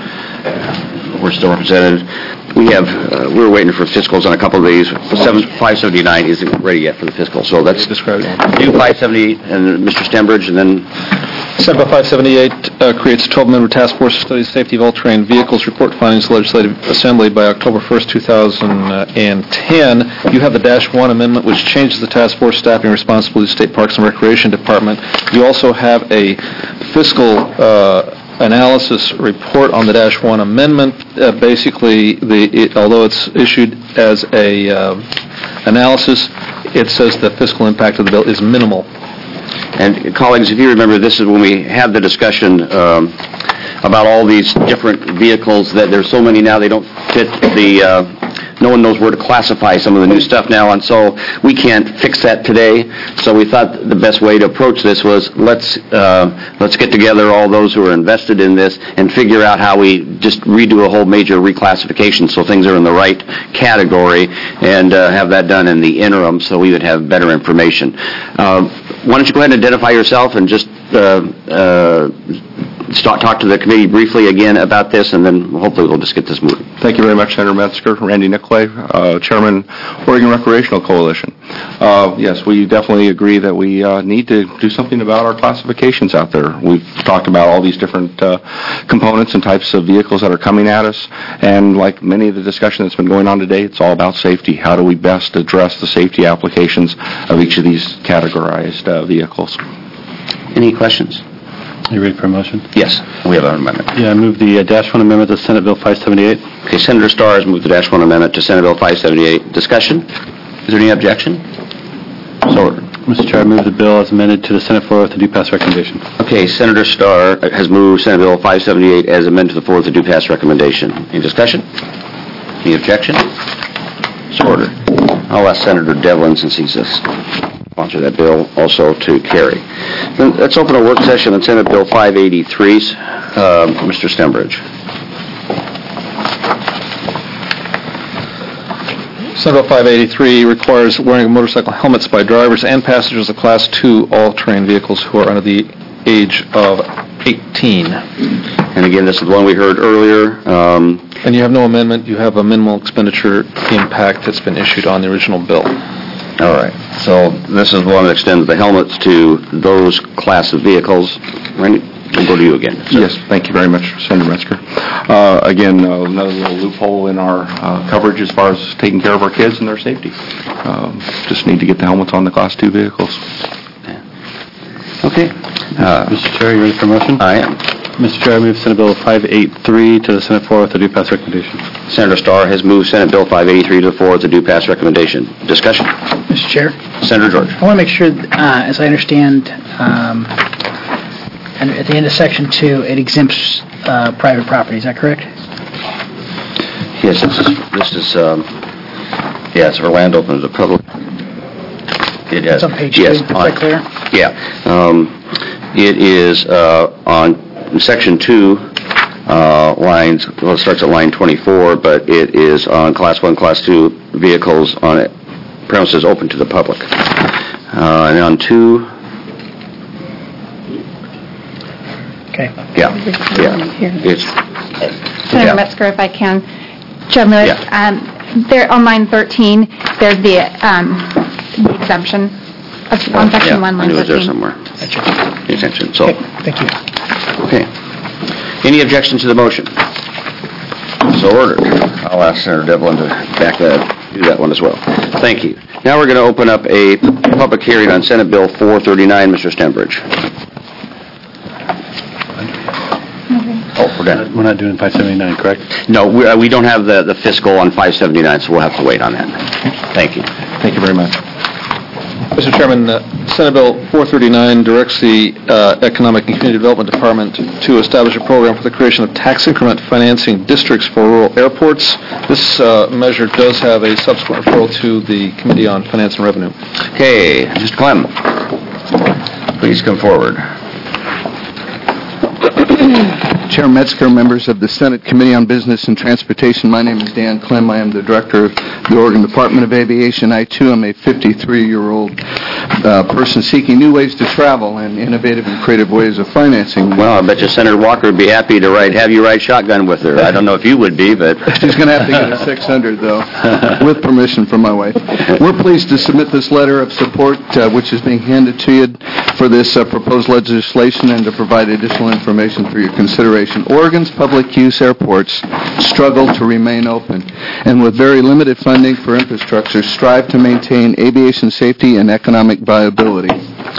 we're still represented. We have, uh, we were waiting for fiscals on a couple of these. five seventy-nine isn't ready yet for the fiscal, so let's do five seventy and Mister Stembridge, and then... Senate Bill five seventy-eight uh, creates a twelve-member task force to study the safety of all-terrain vehicles. Report findings to the Legislative Assembly by October first, two thousand ten. You have the Dash one amendment, which changes the task force staffing responsibility to State Parks and Recreation Department. You also have a fiscal uh, analysis report on the Dash one amendment. Uh, basically, the it, although it's issued as a uh, analysis, it says the fiscal impact of the bill is minimal. And colleagues, if you remember, this is when we had the discussion um, about all these different vehicles, that there's so many now they don't fit the, uh, no one knows where to classify some of the new stuff now, and so we can't fix that today. So we thought the best way to approach this was let's uh, let's get together all those who are invested in this and figure out how we just redo a whole major reclassification so things are in the right category, and uh, have that done in the interim so we would have better information. Uh, why don't you go ahead and identify yourself and just uh, uh, start, talk to the committee briefly again about this, and then hopefully we'll just get this moving. Thank you very much, Senator Metzger. Randy Nicolay, uh, Chairman, Oregon Recreational Coalition. Uh, yes, we definitely agree that we uh, need to do something about our classifications out there. We've talked about all these different uh, components and types of vehicles that are coming at us, and like many of the discussion that's been going on today, it's all about safety. How do we best address the safety applications of each of these categorized uh, vehicles? Any questions? Are you ready for a motion? Yes, we have an amendment. Yeah, I move the uh, Dash one amendment to Senate Bill five seventy-eight. Okay, Senator Starr has moved the Dash one amendment to Senate Bill five seventy-eight. Discussion? Is there any objection? So ordered. Mister Chair, I move the bill as amended to the Senate floor with the due pass recommendation. Okay, Senator Starr has moved Senate Bill five seventy-eight as amended to the floor with the due pass recommendation. Any discussion? Any objection? So ordered. I'll ask Senator Devlin, since he's a sponsor that bill, also to carry. Then let's open a work session on Senate Bill five eighty-three. Uh, Mister Stembridge. Senate Bill five eighty-three requires wearing of motorcycle helmets by drivers and passengers of Class two all-terrain vehicles who are under the age of eighteen. And again, this is the one we heard earlier. Um, and you have no amendment. You have a minimal expenditure impact that's been issued on the original bill. All right. So this is the one that extends the helmets to those class of vehicles. Randy, we'll go to you again. Sir. Yes, thank you very much, Senator Metzger. Uh, again, uh, another little loophole in our uh, coverage as far as taking care of our kids and their safety. Um, just need to get the helmets on the Class two vehicles. Okay. Uh, Mister Chair, you ready for a motion? I am. Mister Chair, I move Senate Bill five eighty-three to the Senate floor with the due pass recommendation. Senator Starr has moved Senate Bill five eighty-three to the floor with the due pass recommendation. Discussion? Mister Chair? Senator George. I want to make sure, uh, as I understand, um, and at the end of Section two, it exempts uh, private property. Is that correct? Yes, this is, this is um, yes, for land open to the public. It has. It's on page yes, two. Is on, that clear? Yeah. Um, it is uh, on Section two, uh, lines, well, it starts at line twenty-four, but it is on Class one, Class two vehicles on premises open to the public. Uh, and on two... Okay. Yeah, yeah. It's... Senator yeah. Metzger, if I can. Chair Miller, Yeah. um, there on line thirteen, there's the um, the exemption of, on section yeah, one, I line knew it was there thirteen. somewhere. The exemption. So, Okay, thank you. okay. Any objection to the motion? So ordered. I'll ask Senator Devlin to back that, do that one as well. Thank you. Now we're going to open up a public hearing on Senate Bill four thirty-nine. Mister Stembridge. Oh, we're done. We're not doing five seventy-nine, correct? No, we, uh, we don't have the, the fiscal on five seventy-nine, so we'll have to wait on that. Thank you. Thank you very much. Mister Chairman, uh, Senate Bill four thirty-nine directs the uh, Economic and Community Development Department to establish a program for the creation of tax increment financing districts for rural airports. This uh, measure does have a subsequent referral to the Committee on Finance and Revenue. Okay, Mister Clem, please come forward. Chair Metzger, members of the Senate Committee on Business and Transportation, my name is Dan Clem. I am the director of the Oregon Department of Aviation. I, too, am a fifty-three-year-old uh, person seeking new ways to travel and innovative and creative ways of financing. Well, I bet you Senator Walker would be happy to ride, have you ride shotgun with her. I don't know if you would be, but... She's going to have to get a six hundred, though, with permission from my wife. We're pleased to submit this letter of support, uh, which is being handed to you for this uh, proposed legislation, and to provide additional information for your consideration. Oregon's public use airports struggle to remain open, and with very limited funding for infrastructure, strive to maintain aviation safety and economic viability.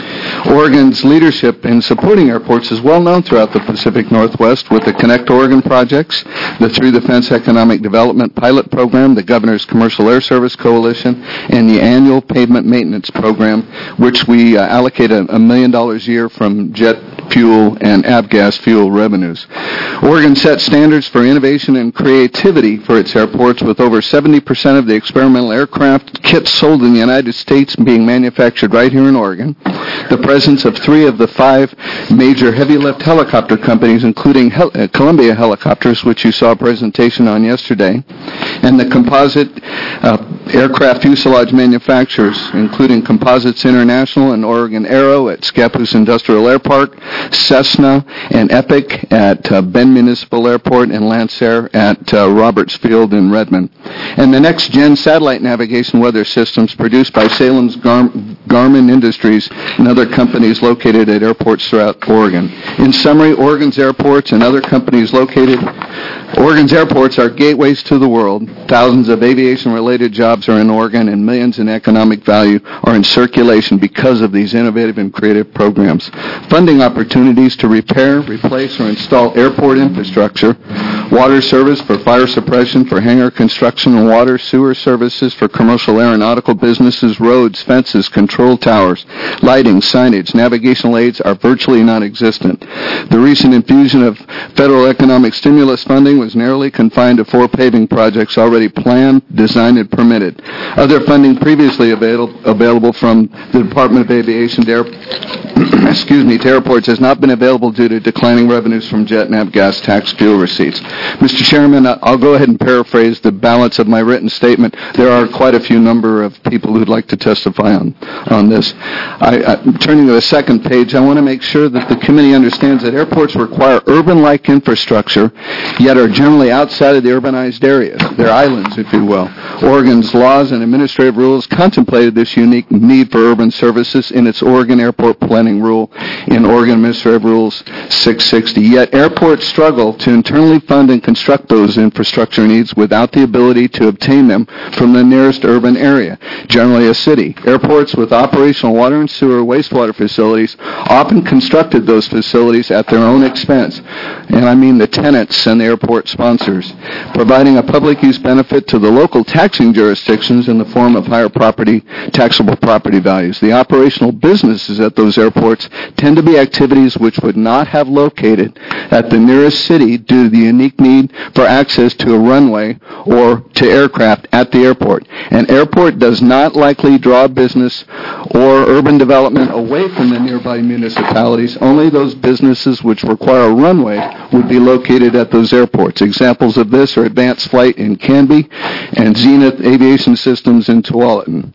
Oregon's leadership in supporting airports is well known throughout the Pacific Northwest with the Connect Oregon projects, the Through the Fence Economic Development Pilot Program, the Governor's Commercial Air Service Coalition, and the annual pavement maintenance program, which we uh, allocate a, a million dollars a year from jet fuel and avgas fuel revenues. Oregon set standards for innovation and creativity for its airports, with over seventy percent of the experimental aircraft kits sold in the United States being manufactured right here in Oregon. The presence of three of the five major heavy-lift helicopter companies, including Hel- uh, Columbia Helicopters, which you saw a presentation on yesterday, and the composite uh, aircraft fuselage manufacturers, including Composites International and Oregon Aero at Scappoose Industrial Air Park, Cessna and Epic at uh, Bend Municipal Airport, and Lancair at uh, Roberts Field in Redmond. And the next-gen satellite navigation weather systems produced by Salem's Gar- Garmin Industries and other companies located at airports throughout Oregon. In summary, Oregon's airports and other companies located Oregon's airports are gateways to the world. Thousands of aviation-related jobs are in Oregon, and millions in economic value are in circulation because of these innovative and creative programs. Funding opportunities to repair, replace, or install airport infrastructure, water service for fire suppression, for hangar construction, and water sewer services for commercial aeronautical businesses, roads, fences, control towers, lighting, signage, navigational aids are virtually non-existent. The recent infusion of federal economic stimulus funding was narrowly confined to four paving projects already planned, designed, and permitted. Other funding previously available available from the Department of Aviation to, air, excuse me, to airports has not been available due to declining revenues from jet and avgas tax fuel receipts. Mister Chairman, I'll go ahead and paraphrase the balance of my written statement. There are quite a few number of people who'd like to testify on, on this. I, I, turning to the second page, I want to make sure that the committee understands that airports require urban-like infrastructure, yet are generally outside of the urbanized areas. They're islands, if you will. Oregon's laws and administrative rules contemplated this unique need for urban services in its Oregon Airport Planning Rule in Oregon Administrative Rules six sixty. Yet airports struggle to internally fund and construct those infrastructure needs without the ability to obtain them from the nearest urban area, generally a city. Airports with operational water and sewer wastewater facilities often constructed those facilities at their own expense, and I mean the tenants and the airport sponsors, providing a public use benefit to the local taxing jurisdictions in the form of higher property, taxable property values. The operational businesses at those airports tend to be activities which would not have located at the nearest city due to the unique need for access to a runway or to aircraft at the airport. An airport does not likely draw business or urban development away from the nearby municipalities. Only those businesses which require a runway would be located at those airports. Examples of this are Advanced Flight in Canby and Zenith Aviation Systems in Tualatin.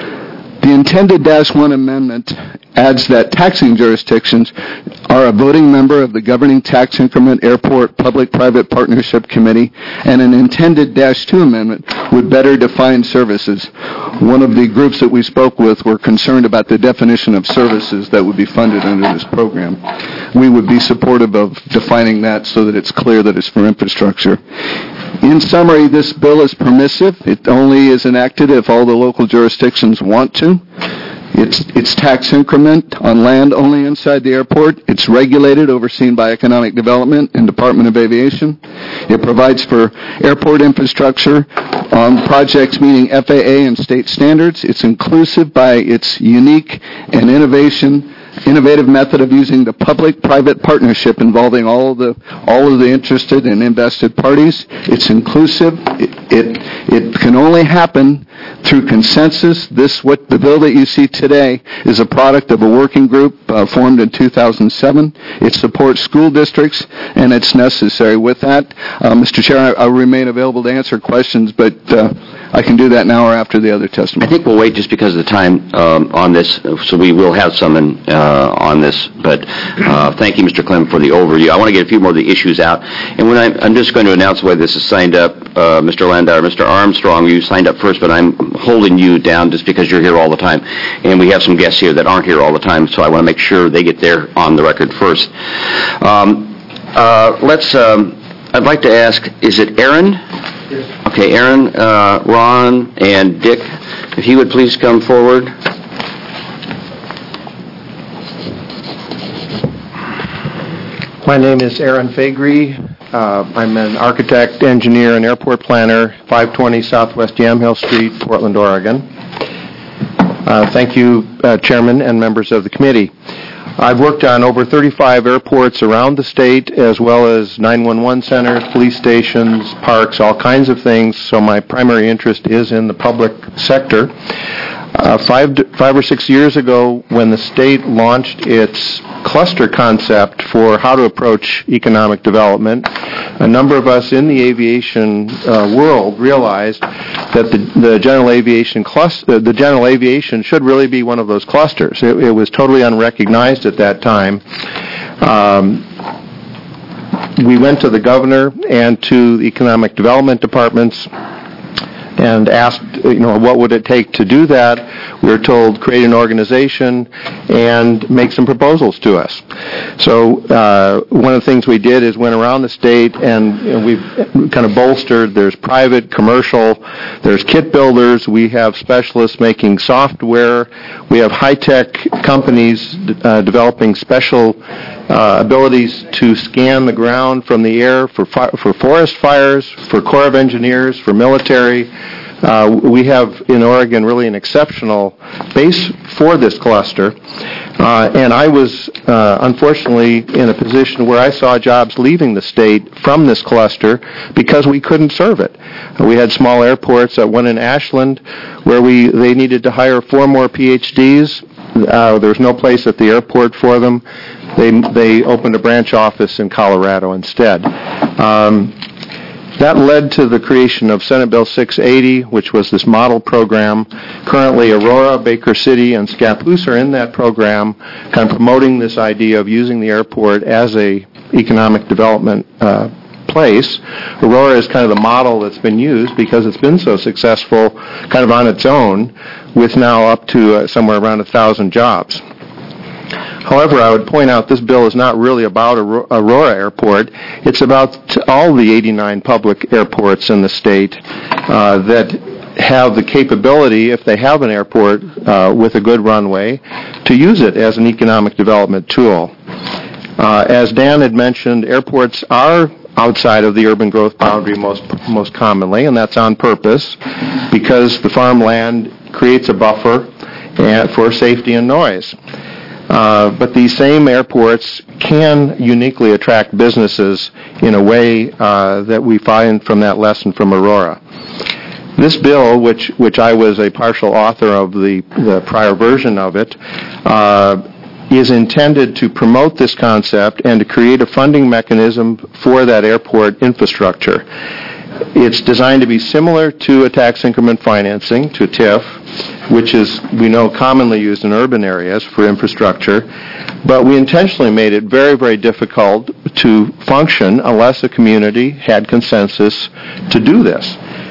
The intended Dash one amendment adds that taxing jurisdictions are a voting member of the Governing Tax Increment Airport Public-Private Partnership Committee, and an intended Dash two amendment would better define services. One of the groups that we spoke with were concerned about the definition of services that would be funded under this program. We would be supportive of defining that so that it's clear that it's for infrastructure. In summary, this bill is permissive. It only is enacted if all the local jurisdictions want to. It's, it's tax increment on land only inside the airport. It's regulated, overseen by Economic Development and Department of Aviation. It provides for airport infrastructure on projects meeting F A A and state standards. It's inclusive by its unique and innovation innovative method of using the public-private partnership involving all of the all of the interested and invested parties. It's inclusive. It it, it can only happen through consensus. This what the bill that you see today is a product of a working group uh, formed in two thousand seven. It supports school districts, and it's necessary. With that, uh, Mister Chair, I, I'll remain available to answer questions, but uh, I can do that now or after the other testimony. I think we'll wait just because of the time um, on this, so we will have some in, uh, on this. But uh, thank you, Mister Clem, for the overview. I want to get a few more of the issues out. And when I, I'm just going to announce the way this is signed up, uh, Mister Landauer, Mister Armstrong, you signed up first, but I'm holding you down just because you're here all the time. And we have some guests here that aren't here all the time, so I want to make sure they get there on the record first. Um, uh, let's, um, I'd like to ask, is it Aaron? Yes. Okay, Aaron, uh, Ron, and Dick, if you would please come forward. My name is Aaron Fagree. Uh, I'm an architect, engineer, and airport planner, five twenty Southwest Yamhill Street, Portland, Oregon. Uh, thank you, uh, Chairman and members of the committee. I've worked on over thirty-five airports around the state, as well as nine one one centers, police stations, parks, all kinds of things, so my primary interest is in the public sector. Uh, five, five or six years ago, when the state launched its cluster concept for how to approach economic development, a number of us in the aviation uh, world realized that the, the general aviation cluster, the general aviation should really be one of those clusters. It, it was totally unrecognized at that time. Um, we went to the governor and to the economic development departments and asked, you know, what would it take to do that. We were told, create an organization and make some proposals to us. So uh, one of the things we did is went around the state and, and we've kind of bolstered. There's private, commercial, there's kit builders. We have specialists making software. We have high-tech companies uh, developing special Uh, abilities to scan the ground from the air for fi- for forest fires, for Corps of Engineers, for military. Uh, we have in Oregon really an exceptional base for this cluster. Uh, and I was uh, unfortunately in a position where I saw jobs leaving the state from this cluster because we couldn't serve it. Uh, we had small airports, uh, one in Ashland, where we they needed to hire four more P H Ds. Uh, there was no place at the airport for them. They they opened a branch office in Colorado instead. Um, that led to the creation of Senate Bill six eighty, which was this model program. Currently, Aurora, Baker City, and Scappoose are in that program, kind of promoting this idea of using the airport as a economic development uh, place. Aurora is kind of the model that's been used because it's been so successful kind of on its own, with now up to uh, somewhere around a thousand jobs. However, I would point out this bill is not really about Aurora Airport. It's about all the eighty-nine public airports in the state uh, that have the capability, if they have an airport uh, with a good runway, to use it as an economic development tool. Uh, as Dan had mentioned, airports are outside of the urban growth boundary most most commonly, and that's on purpose because the farmland creates a buffer and, for safety and noise. Uh, but these same airports can uniquely attract businesses in a way uh, that we find from that lesson from Aurora. This bill, which which I was a partial author of the, the prior version of it, uh, is intended to promote this concept and to create a funding mechanism for that airport infrastructure. It's designed to be similar to a tax increment financing, to T I F, which is, we know, commonly used in urban areas for infrastructure, but we intentionally made it very, very difficult to function unless a community had consensus to do this.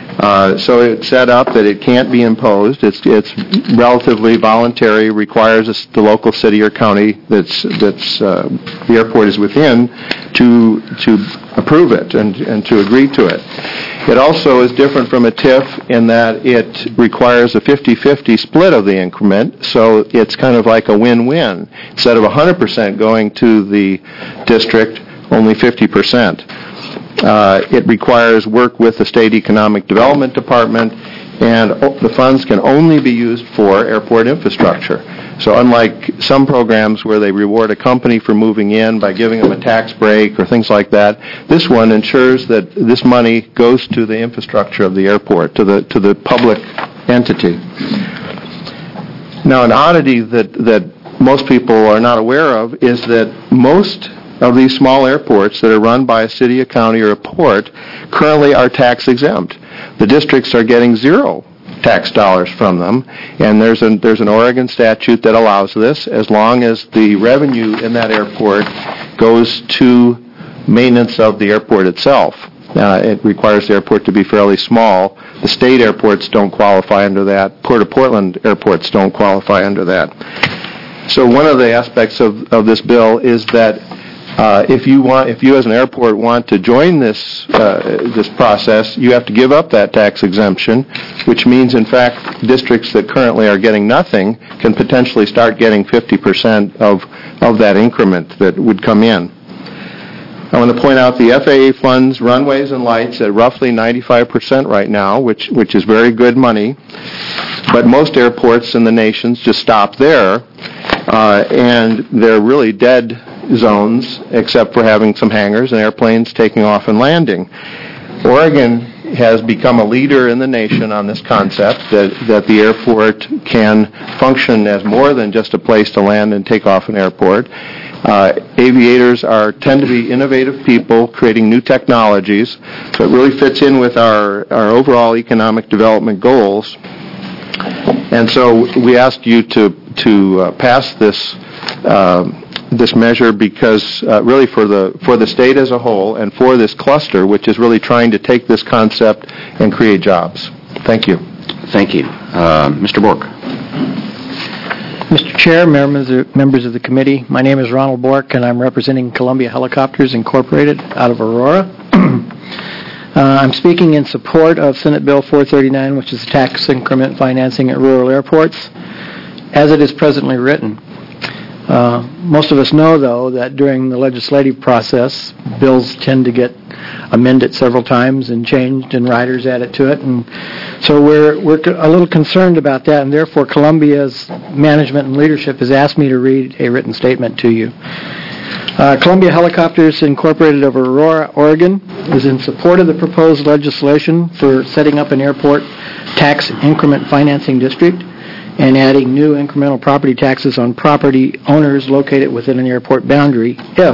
Uh, so it's set up that it can't be imposed. It's it's relatively voluntary, requires a, the local city or county that's that's uh, the airport is within to to approve it and, and to agree to it. It also is different from a T I F in that it requires a fifty-fifty split of the increment, so it's kind of like a win-win. Instead of one hundred percent going to the district, only fifty percent. Uh, it requires work with the State Economic Development Department, and the funds can only be used for airport infrastructure. So unlike some programs where they reward a company for moving in by giving them a tax break or things like that, this one ensures that this money goes to the infrastructure of the airport, to the to the public entity. Now, an oddity that, that most people are not aware of is that most of these small airports that are run by a city, a county, or a port currently are tax exempt. The districts are getting zero tax dollars from them, and there's an there's an Oregon statute that allows this as long as the revenue in that airport goes to maintenance of the airport itself. Uh, it requires the airport to be fairly small. The state airports don't qualify under that. Port of Portland airports don't qualify under that. So one of the aspects of, of this bill is that Uh, if you want, if you as an airport want to join this uh, this process, you have to give up that tax exemption, which means, in fact, districts that currently are getting nothing can potentially start getting fifty percent of of that increment that would come in. I want to point out the F A A funds runways and lights at roughly ninety-five percent right now, which which is very good money. But most airports in the nations just stop there, uh, and they're really dead zones, except for having some hangars and airplanes taking off and landing. Oregon has become a leader in the nation on this concept that, that the airport can function as more than just a place to land and take off an airport. Uh, aviators are tend to be innovative people creating new technologies, so it really fits in with our, our overall economic development goals. And so we asked you to, to uh, pass this uh, this measure because uh, really for the for the state as a whole and for this cluster, which is really trying to take this concept and create jobs. Thank you. Thank you. Uh, Mister Bork. Mister Chair, members of, members of the committee, my name is Ronald Bork, and I'm representing Columbia Helicopters Incorporated out of Aurora. uh, I'm speaking in support of Senate Bill four thirty-nine, which is tax increment financing at rural airports, as it is presently written. Uh, most of us know, though, that during the legislative process, bills tend to get amended several times and changed, and riders added to it, and so we're we're a little concerned about that, and therefore Columbia's management and leadership has asked me to read a written statement to you. Uh, Columbia Helicopters Incorporated of Aurora, Oregon, is in support of the proposed legislation for setting up an airport tax increment financing district and adding new incremental property taxes on property owners located within an airport boundary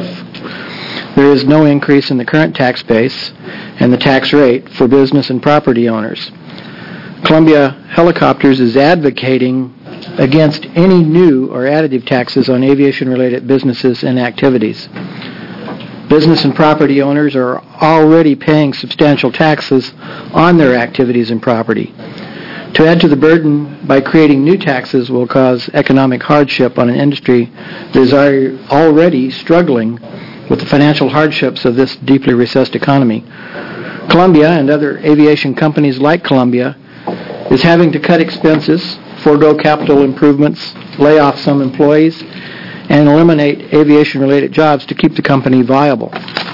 if there is no increase in the current tax base and the tax rate for business and property owners. Columbia Helicopters is advocating against any new or additive taxes on aviation-related businesses and activities. Business and property owners are already paying substantial taxes on their activities and property. To add to the burden by creating new taxes will cause economic hardship on an industry that is already struggling with the financial hardships of this deeply recessed economy. Columbia and other aviation companies like Columbia is having to cut expenses, forego capital improvements, lay off some employees, and eliminate aviation-related jobs to keep the company viable.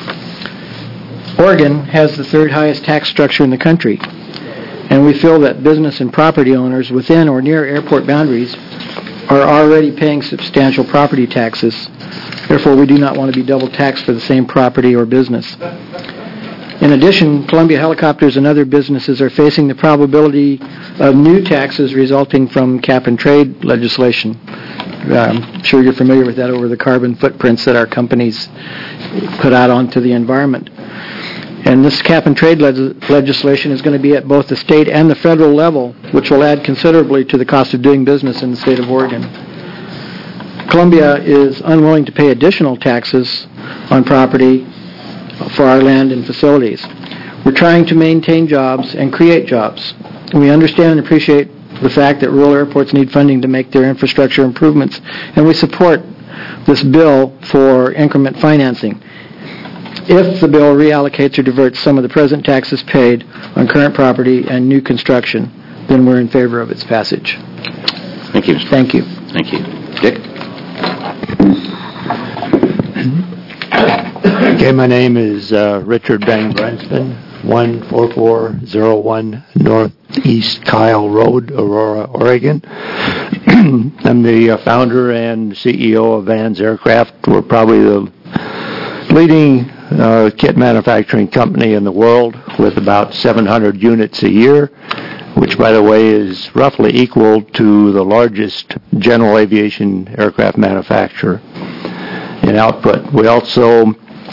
Oregon has the third highest tax structure in the country, and we feel that business and property owners within or near airport boundaries are already paying substantial property taxes. Therefore, we do not want to be double taxed for the same property or business. In addition, Columbia Helicopters and other businesses are facing the probability of new taxes resulting from cap-and-trade legislation. I'm sure you're familiar with that over the carbon footprints that our companies put out onto the environment. And this cap-and-trade le- legislation is going to be at both the state and the federal level, which will add considerably to the cost of doing business in the state of Oregon. Columbia is unwilling to pay additional taxes on property for our land and facilities. We're trying to maintain jobs and create jobs. We understand and appreciate the fact that rural airports need funding to make their infrastructure improvements, and we support this bill for increment financing. If the bill reallocates or diverts some of the present taxes paid on current property and new construction, then we're in favor of its passage. Thank you. Thank you. Thank you. Dick? Okay, my name is uh, Richard Van Brunsven, one four four zero one Northeast Kyle Road, Aurora, Oregon. I'm the uh, founder and C E O of Vans Aircraft. We're probably the leading uh, kit manufacturing company in the world with about seven hundred units a year, which, by the way, is roughly equal to the largest general aviation aircraft manufacturer in output. We also,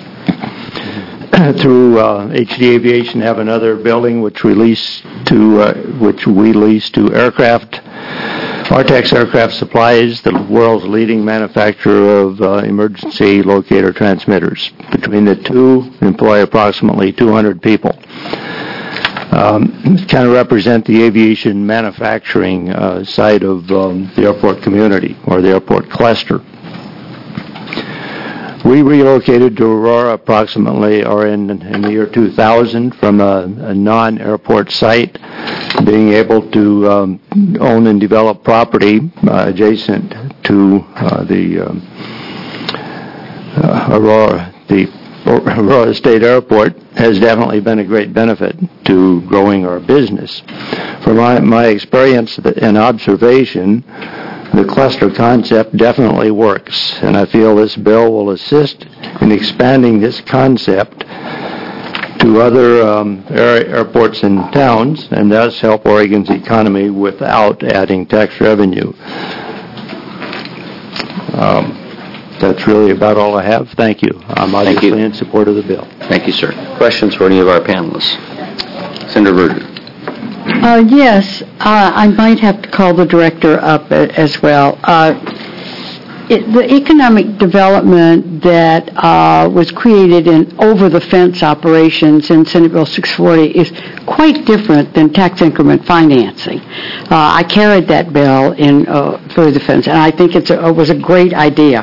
through uh, H D Aviation, have another building which we lease to, uh, which we lease to aircraft. Artex Aircraft Supplies, the world's leading manufacturer of uh, emergency locator transmitters. Between the two, employ approximately two hundred people. Um, kind of represent the aviation manufacturing uh, side of um, the airport community, or the airport cluster. We relocated to Aurora approximately, or in, in the year two thousand, from a, a non-airport site, being able to um, own and develop property uh, adjacent to uh, the um, uh, Aurora, the Aurora State Airport has definitely been a great benefit to growing our business. From my, my experience and observation, the cluster concept definitely works, and I feel this bill will assist in expanding this concept to other um, air, airports and towns, and thus help Oregon's economy without adding tax revenue. Um, that's really about all I have. Thank you. I'm obviously in support of the bill. Thank you, sir. Questions for any of our panelists? Senator Verder. Uh, yes, uh, I might have to call the director up a- as well. Uh, it, the economic development that uh, was created in over-the-fence operations in Senate Bill six forty is quite different than tax increment financing. Uh, I carried that bill in uh, for the fence, and I think it's a, it was a great idea.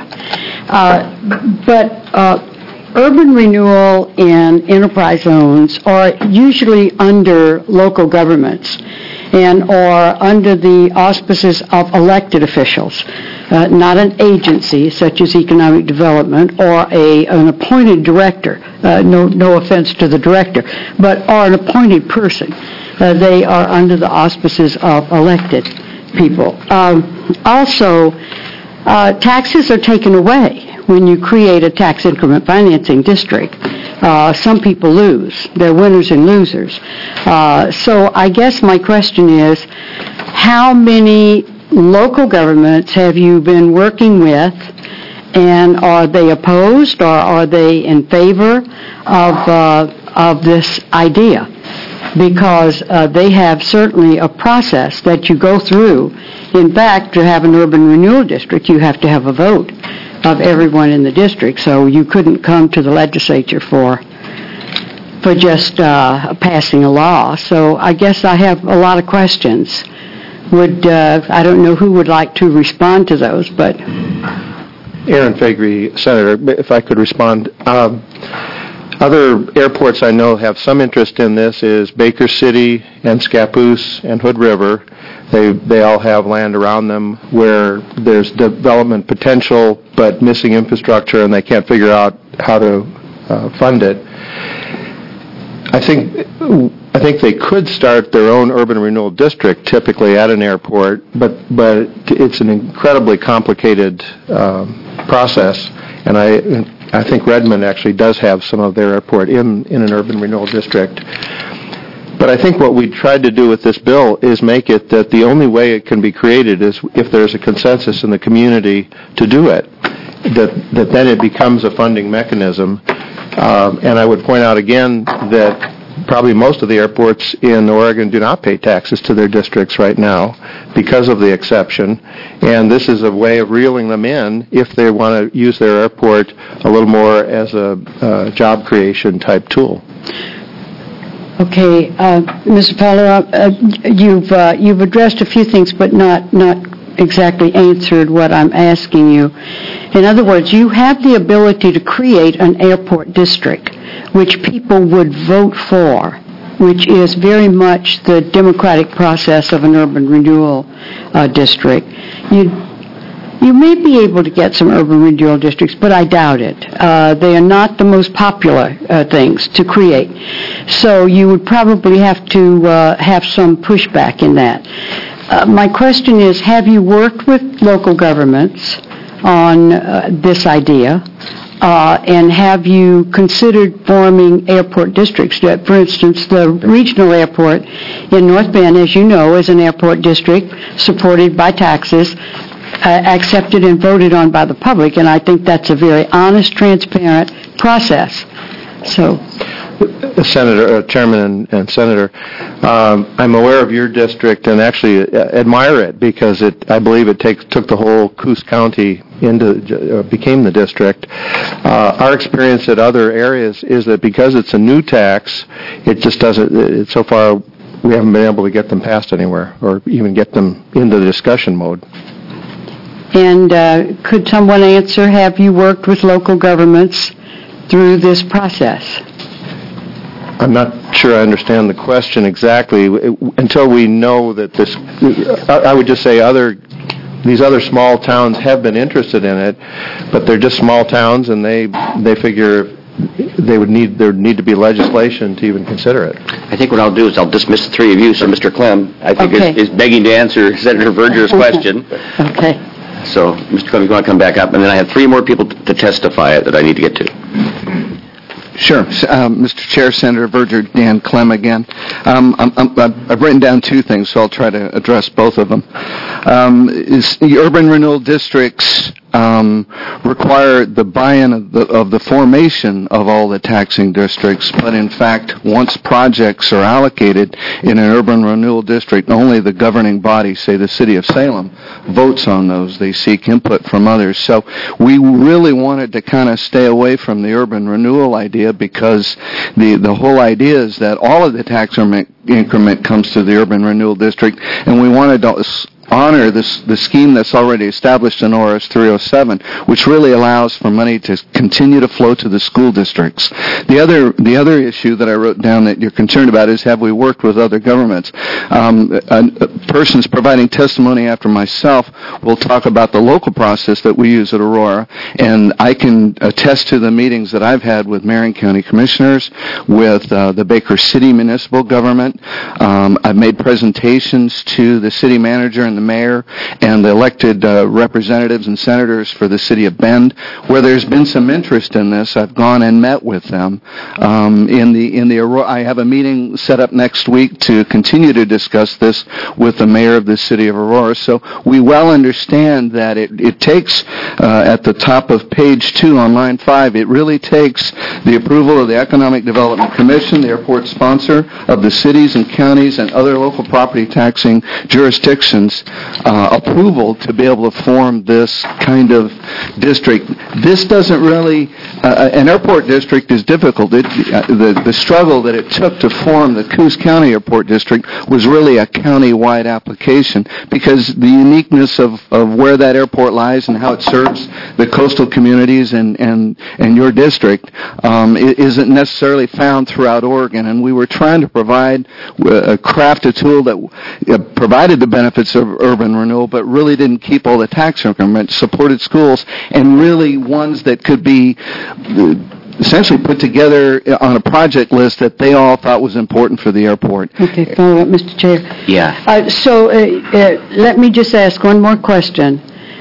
Uh, but uh, urban renewal and enterprise zones are usually under local governments and are under the auspices of elected officials, uh, not an agency such as economic development or a, an appointed director. Uh, no, no offense to the director, but are an appointed person. Uh, they are under the auspices of elected people. Um, also, uh, taxes are taken away when you create a tax increment financing district. Uh, some people lose. They're winners and losers. Uh, so I guess my question is, how many local governments have you been working with, and are they opposed or are they in favor of, uh, of this idea? Because uh, they have certainly a process that you go through. In fact, to have an urban renewal district, you have to have a vote of everyone in the district, so you couldn't come to the legislature for for just uh, passing a law. So I guess I have a lot of questions. Would uh, I don't know who would like to respond to those, but Aaron Faegre, Senator, if I could respond. Um, other airports I know have some interest in this is Baker City and Scappoose and Hood River. They they all have land around them where there's development potential but missing infrastructure, and they can't figure out how to uh, fund it. I think I think they could start their own urban renewal district typically at an airport, but but it's an incredibly complicated um, process, and I I think Redmond actually does have some of their airport in in an urban renewal district. But I think what we tried to do with this bill is make it that the only way it can be created is if there's a consensus in the community to do it, that, that then it becomes a funding mechanism. Um, and I would point out again that probably most of the airports in Oregon do not pay taxes to their districts right now because of the exception. And this is a way of reeling them in if they want to use their airport a little more as a uh, job creation type tool. Okay, uh, Mister Fowler, uh, you've uh, you've addressed a few things, but not not exactly answered what I'm asking you. In other words, you have the ability to create an airport district, which people would vote for, which is very much the democratic process of an urban renewal uh, district. You You may be able to get some urban renewal districts, but I doubt it. Uh, they are not the most popular uh, things to create. So you would probably have to uh, have some pushback in that. Uh, my question is, have you worked with local governments on uh, this idea? Uh, and have you considered forming airport districts? That, for instance, the regional airport in North Bend, as you know, is an airport district supported by taxes, Uh, accepted and voted on by the public, and I think that's a very honest, transparent process. So, Senator, uh, Chairman and, and Senator, um, I'm aware of your district and actually uh, admire it because it, I believe it takes, took the whole Coos County into, uh, became the district. Uh, our experience at other areas is that because it's a new tax, it just doesn't, it, so far we haven't been able to get them passed anywhere or even get them into the discussion mode. And uh, could someone answer, have you worked with local governments through this process? I'm not sure I understand the question exactly. Until we know that this, I would just say other, these other small towns have been interested in it, but they're just small towns, and they they figure they would need, there would need to be legislation to even consider it. I think what I'll do is I'll dismiss the three of you, so Mister Clem, I think, Okay. is is begging to answer Senator Verger's question. Okay. So, Mister Clem, you want to come back up? And then I have three more people t- to testify that I need to get to. Sure. S- Um, Mister Chair, Senator Verger, Dan Clem again. Um, I'm, I'm, I've written down two things, so I'll try to address both of them. Um, is the urban renewal districts um, require the buy-in of the, of the formation of all the taxing districts, but in fact, once projects are allocated in an urban renewal district, only the governing body, say the City of Salem, votes on those. They seek input from others. So we really wanted to kind of stay away from the urban renewal idea because the, the whole idea is that all of the tax increment, increment comes to the urban renewal district, and we wanted to honor this the scheme that's already established in O R S three oh seven, which really allows for money to continue to flow to the school districts. The other the other issue that I wrote down that you're concerned about is, have we worked with other governments? Um, a, a persons providing testimony after myself will talk about the local process that we use at Aurora, and I can attest to the meetings that I've had with Marion County Commissioners, with uh, the Baker City Municipal Government. Um, I've made presentations to the city manager and the mayor and the elected uh, representatives and senators for the city of Bend, where there's been some interest in this. I've gone and met with them. Um, in the in the I have a meeting set up next week to continue to discuss this with the mayor of the city of Aurora. So we well understand that it it takes uh, at the top of page two on line five. It really takes the approval of the Economic Development Commission, the airport sponsor, of the cities and counties and other local property taxing jurisdictions. Uh, approval to be able to form this kind of district. This doesn't really, uh, an airport district is difficult. It, uh, the, the struggle that it took to form the Coos County Airport District was really a county-wide application because the uniqueness of, of where that airport lies and how it serves the coastal communities and, and, and your district um, isn't necessarily found throughout Oregon. And we were trying to provide, uh, craft a tool that uh, provided the benefits of urban renewal, but really didn't keep all the tax increments, supported schools, and really ones that could be essentially put together on a project list that they all thought was important for the airport. Okay, follow up, Mister Chair. Yeah. Uh, so uh, uh, let me just ask one more question.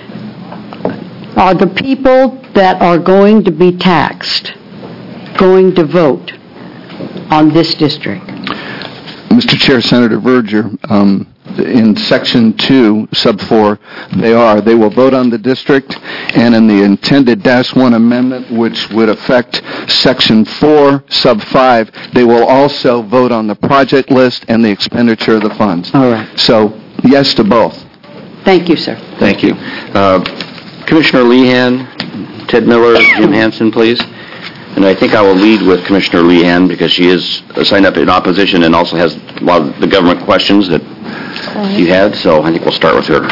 Are the people that are going to be taxed going to vote on this district? Mister Chair, Senator Verger, um, in Section two, Sub four, they are. They will vote on the district, and in the intended Dash one amendment, which would affect Section four, Sub five, they will also vote on the project list and the expenditure of the funds. All right. So, yes to both. Thank you, sir. Thank you. Uh, Commissioner Lehan, Ted Miller, Jim Hansen, please. And I think I will lead with Commissioner Lehan because she is signed up in opposition and also has a lot of the government questions that you had, so I think we'll start with her.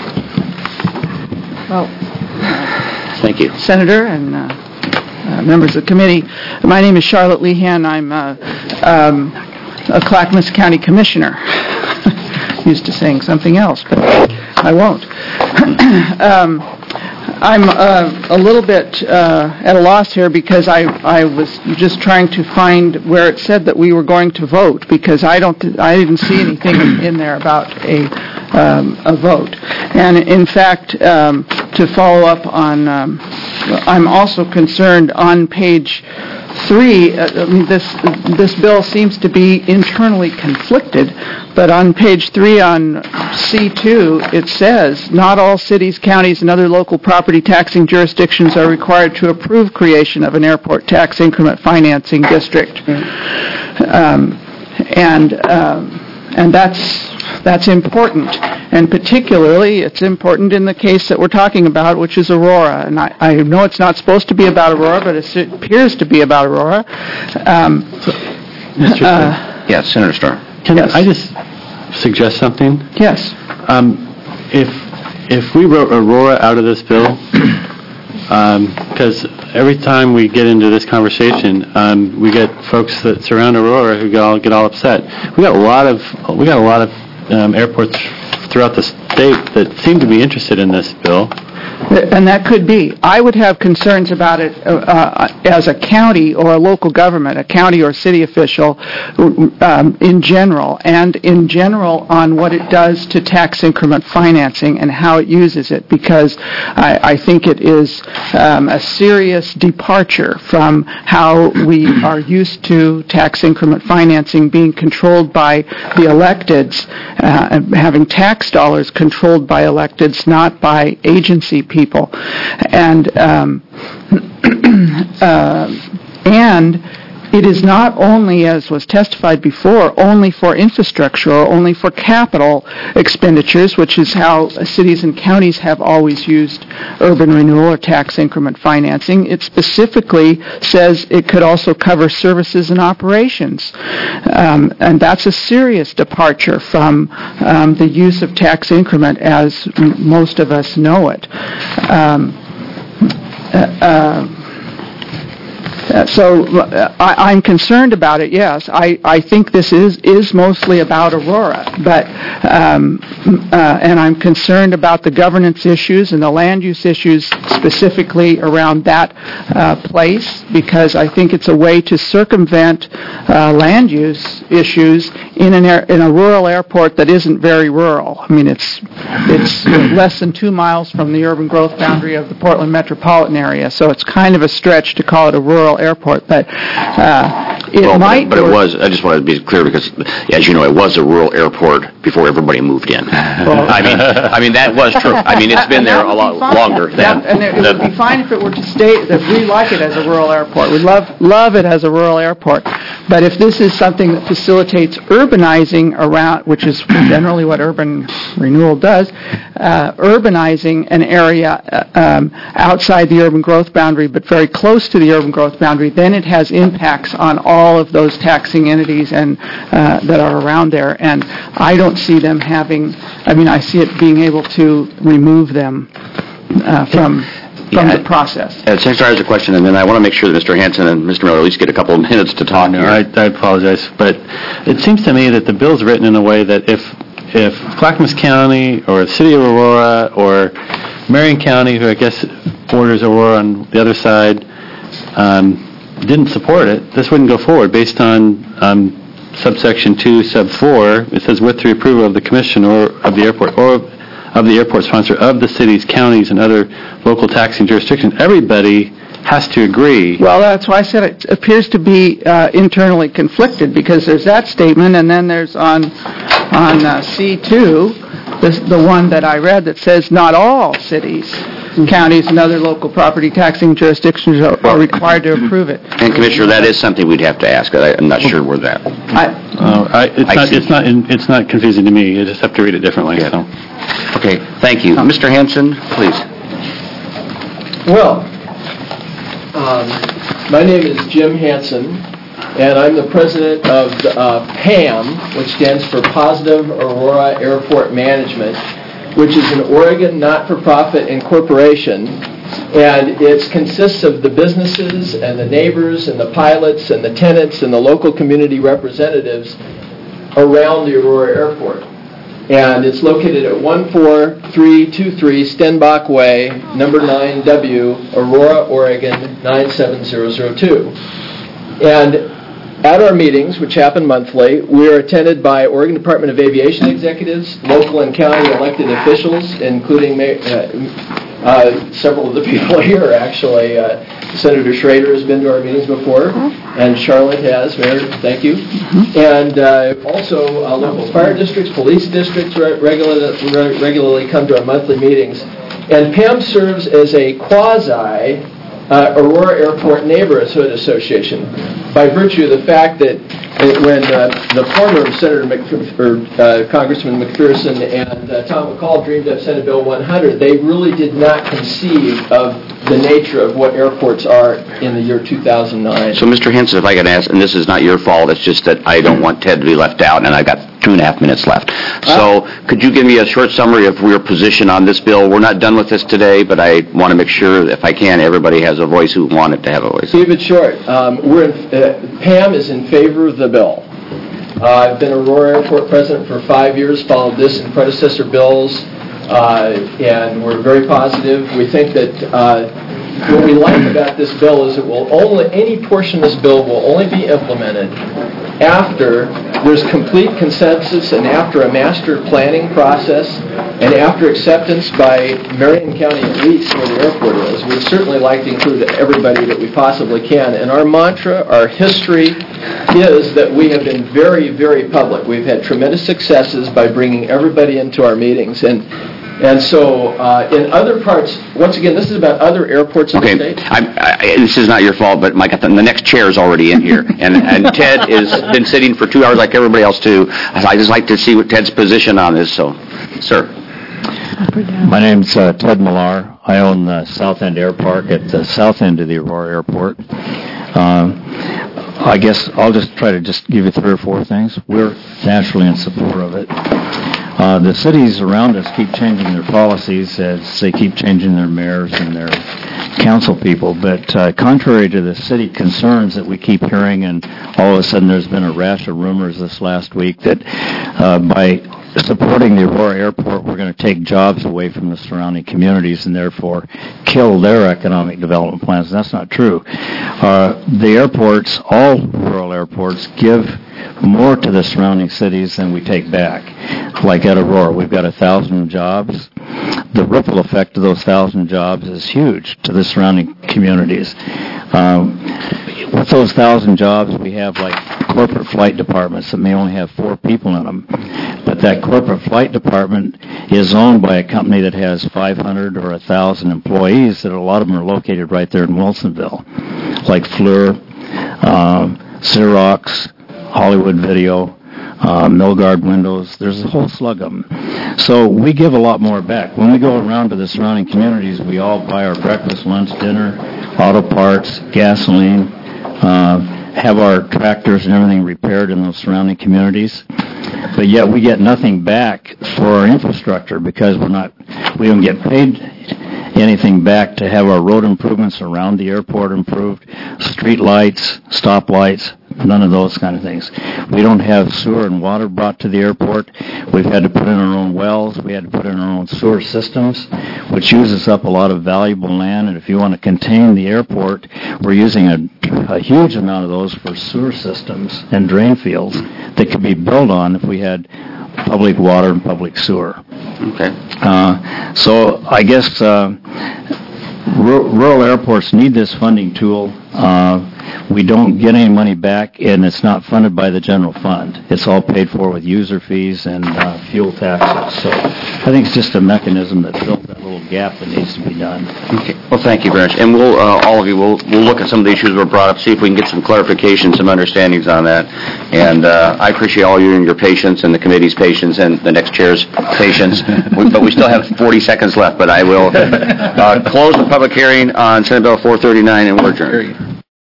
Well, Thank you. Senator and uh, uh, members of the committee, my name is Charlotte Lehan. I'm uh, um, a Clackamas County Commissioner. Used to saying something else, but I won't. um, I'm uh, a little bit uh, at a loss here because I, I was just trying to find where it said that we were going to vote because I don't I didn't see anything in there about a um, a vote. And in fact, um, to follow up on, um, I'm also concerned on page three. Uh, I mean, this this bill seems to be internally conflicted. But on page three on C two, it says, not all cities, counties, and other local property taxing jurisdictions are required to approve creation of an airport tax increment financing district. Um, and um, and that's that's important. And particularly, it's important in the case that we're talking about, which is Aurora. And I, I know it's not supposed to be about Aurora, but it appears to be about Aurora. Um, Mister uh, yeah, Senator Starr. Can yes. I just suggest something? Yes. Um, if if we wrote Aurora out of this bill, because um, every time we get into this conversation, um, we get folks that surround Aurora who get all, get all upset. We got a lot of we got a lot of um, airports throughout the state that seem to be interested in this bill. And that could be. I would have concerns about it uh, uh, as a county or a local government, a county or city official um, in general, and in general on what it does to tax increment financing and how it uses it, because I, I think it is um, a serious departure from how we are used to tax increment financing being controlled by the electeds, uh, having tax dollars controlled by electeds, not by agency people. And um, uh, and it is not only, as was testified before, only for infrastructure or only for capital expenditures, which is how cities and counties have always used urban renewal or tax increment financing. It specifically says it could also cover services and operations. Um, and that's a serious departure from um, the use of tax increment as m- most of us know it. Um, uh, uh, Uh, so uh, I, I'm concerned about it, yes. I, I think this is, is mostly about Aurora, but um, uh, and I'm concerned about the governance issues and the land use issues specifically around that uh, place, because I think it's a way to circumvent uh, land use issues in an air, in a rural airport that isn't very rural. I mean, it's it's less than two miles from the urban growth boundary of the Portland metropolitan area, so it's kind of a stretch to call it a rural airport, but uh, it well, might... But it, but it was, I just wanted to be clear, because, as you know, it was a rural airport before everybody moved in. Well, I mean, I mean that was true. I mean, it's been there a lot longer than... That, and it, it would be fine if it were to stay, that we like it as a rural airport. We love, love it as a rural airport. But if this is something that facilitates urbanizing around, which is generally what urban renewal does, uh, urbanizing an area uh, um, outside the urban growth boundary, but very close to the urban growth boundary, then it has impacts on all of those taxing entities and uh, that are around there. And I don't see them having, I mean, I see it being able to remove them uh, from from yeah, the process. Uh, Secretary has a question, and then I want to make sure that Mister Hanson and Mister Miller at least get a couple of minutes to talk. No, here. I, I apologize, but it seems to me that the bill's written in a way that if if Clackamas County or the City of Aurora or Marion County, who I guess borders Aurora on the other side, um, didn't support it, this wouldn't go forward based on um, subsection two, sub four. It says with the approval of the commission or of the airport or of the airport sponsor of the cities, counties, and other local taxing jurisdictions. Everybody has to agree. Well, that's why I said it appears to be uh, internally conflicted, because there's that statement, and then there's on on uh, C two, this, the one that I read that says not all cities, counties, and other local property taxing jurisdictions are, are required to approve it. And Commissioner, that is something we'd have to ask. I, I'm not sure where that. I, uh, I, it's I not. see. It's not. In, it's not confusing to me. You just have to read it differently. Yeah. So. Okay. Thank you, Mister Hanson. Please. Well, um, my name is Jim Hanson, and I'm the president of uh, PAM, which stands for Positive Aurora Airport Management, which is an Oregon not-for-profit incorporation, and it consists of the businesses and the neighbors and the pilots and the tenants and the local community representatives around the Aurora Airport. And it's located at one four three two three Stenbach Way, number nine W, Aurora, Oregon, nine seven zero zero two. And at our meetings, which happen monthly, we are attended by Oregon Department of Aviation executives, local and county elected officials, including uh, uh, several of the people here, actually. Uh, Senator Schrader has been to our meetings before, and Charlotte has. Mayor, thank you. And uh, also uh, local fire districts, police districts re- regularly, re- regularly come to our monthly meetings. And PAM serves as a quasi Uh, Aurora Airport Neighborhood Association, by virtue of the fact that when uh, the former Senator McPher- or, uh, Congressman McPherson and uh, Tom McCall dreamed up Senate Bill one hundred, they really did not conceive of the nature of what airports are in the year two thousand nine. So, Mister Hanson, if I could ask, and this is not your fault, it's just that I don't want Ted to be left out, and I've got two and a half minutes left. So, could you give me a short summary of your position on this bill? We're not done with this today, but I want to make sure, if I can, everybody has a voice who wanted to have a voice. Keep it short. Um, we're in, uh, Pam is in favor of the bill. Uh, I've been Aurora Airport president for five years, followed this and predecessor bills uh, and we're very positive. We think that uh, what we like about this bill is it will only, any portion of this bill will only be implemented after there's complete consensus and after a master planning process and after acceptance by Marion County at least where the airport is. We'd certainly like to include everybody that we possibly can. And our mantra, our history is that we have been very, very public. We've had tremendous successes by bringing everybody into our meetings. And And so, uh, in other parts, once again, this is about other airports in Okay, the state. I, I, this is not your fault, but Mike, the next chair is already in here, and, and Ted has been sitting for two hours like everybody else too. I just like to see what Ted's position on this. So, sir. My name's uh, Ted Millar. I own the South End Air Park at the south end of the Aurora Airport. Um, I guess I'll just try to just give you three or four things. We're naturally in support of it. Uh, the cities around us keep changing their policies as they keep changing their mayors and their council people. But uh, contrary to the city concerns that we keep hearing, and all of a sudden there's been a rash of rumors this last week that uh, by supporting the Aurora Airport, we're going to take jobs away from the surrounding communities and therefore kill their economic development plans. And that's not true. Uh, the airports, all rural airports, give more to the surrounding cities than we take back. Like at Aurora, we've got a thousand jobs. The ripple effect of those thousand jobs is huge to the surrounding communities. Um, with those thousand jobs, we have like corporate flight departments that may only have four people in them. But that corporate flight department is owned by a company that has five hundred or one thousand employees, that a lot of them are located right there in Wilsonville, like Fleur, uh, Xerox, Hollywood Video, uh, Milgard Windows. There's a whole slug of them. So we give a lot more back. When we go around to the surrounding communities, we all buy our breakfast, lunch, dinner, auto parts, gasoline, uh, have our tractors and everything repaired in those surrounding communities. But yet we get nothing back for our infrastructure because we're not, we don't get paid anything back to have our road improvements around the airport improved, street lights, stop lights, none of those kind of things. We don't have sewer and water brought to the airport. We've had to put in our own wells. We had to put in our own sewer systems, which uses up a lot of valuable land. And if you want to contain the airport, we're using a, a huge amount of those for sewer systems and drain fields that could be built on if we had public water and public sewer. Okay. Uh, so I guess uh, rural airports need this funding tool. Uh, we don't get any money back, and it's not funded by the general fund. It's all paid for with user fees and uh, fuel taxes. So I think it's just a mechanism that fills that little gap that needs to be done. Okay. Well, thank you very much. And we'll, uh, all of you, we'll, we'll look at some of the issues that were brought up, see if we can get some clarification, some understandings on that. And uh, I appreciate all you and your patience and the committee's patience and the next chair's patience. we, but we still have forty seconds left, but I will uh, close the public hearing on Senate Bill four thirty-nine, and we're adjourned.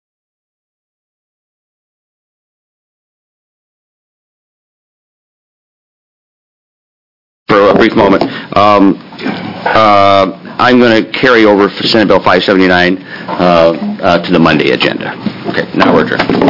For a brief moment. Um, uh, I'm going to carry over for Senate Bill five seventy-nine uh, uh, to the Monday agenda. Okay, now we're adjourned.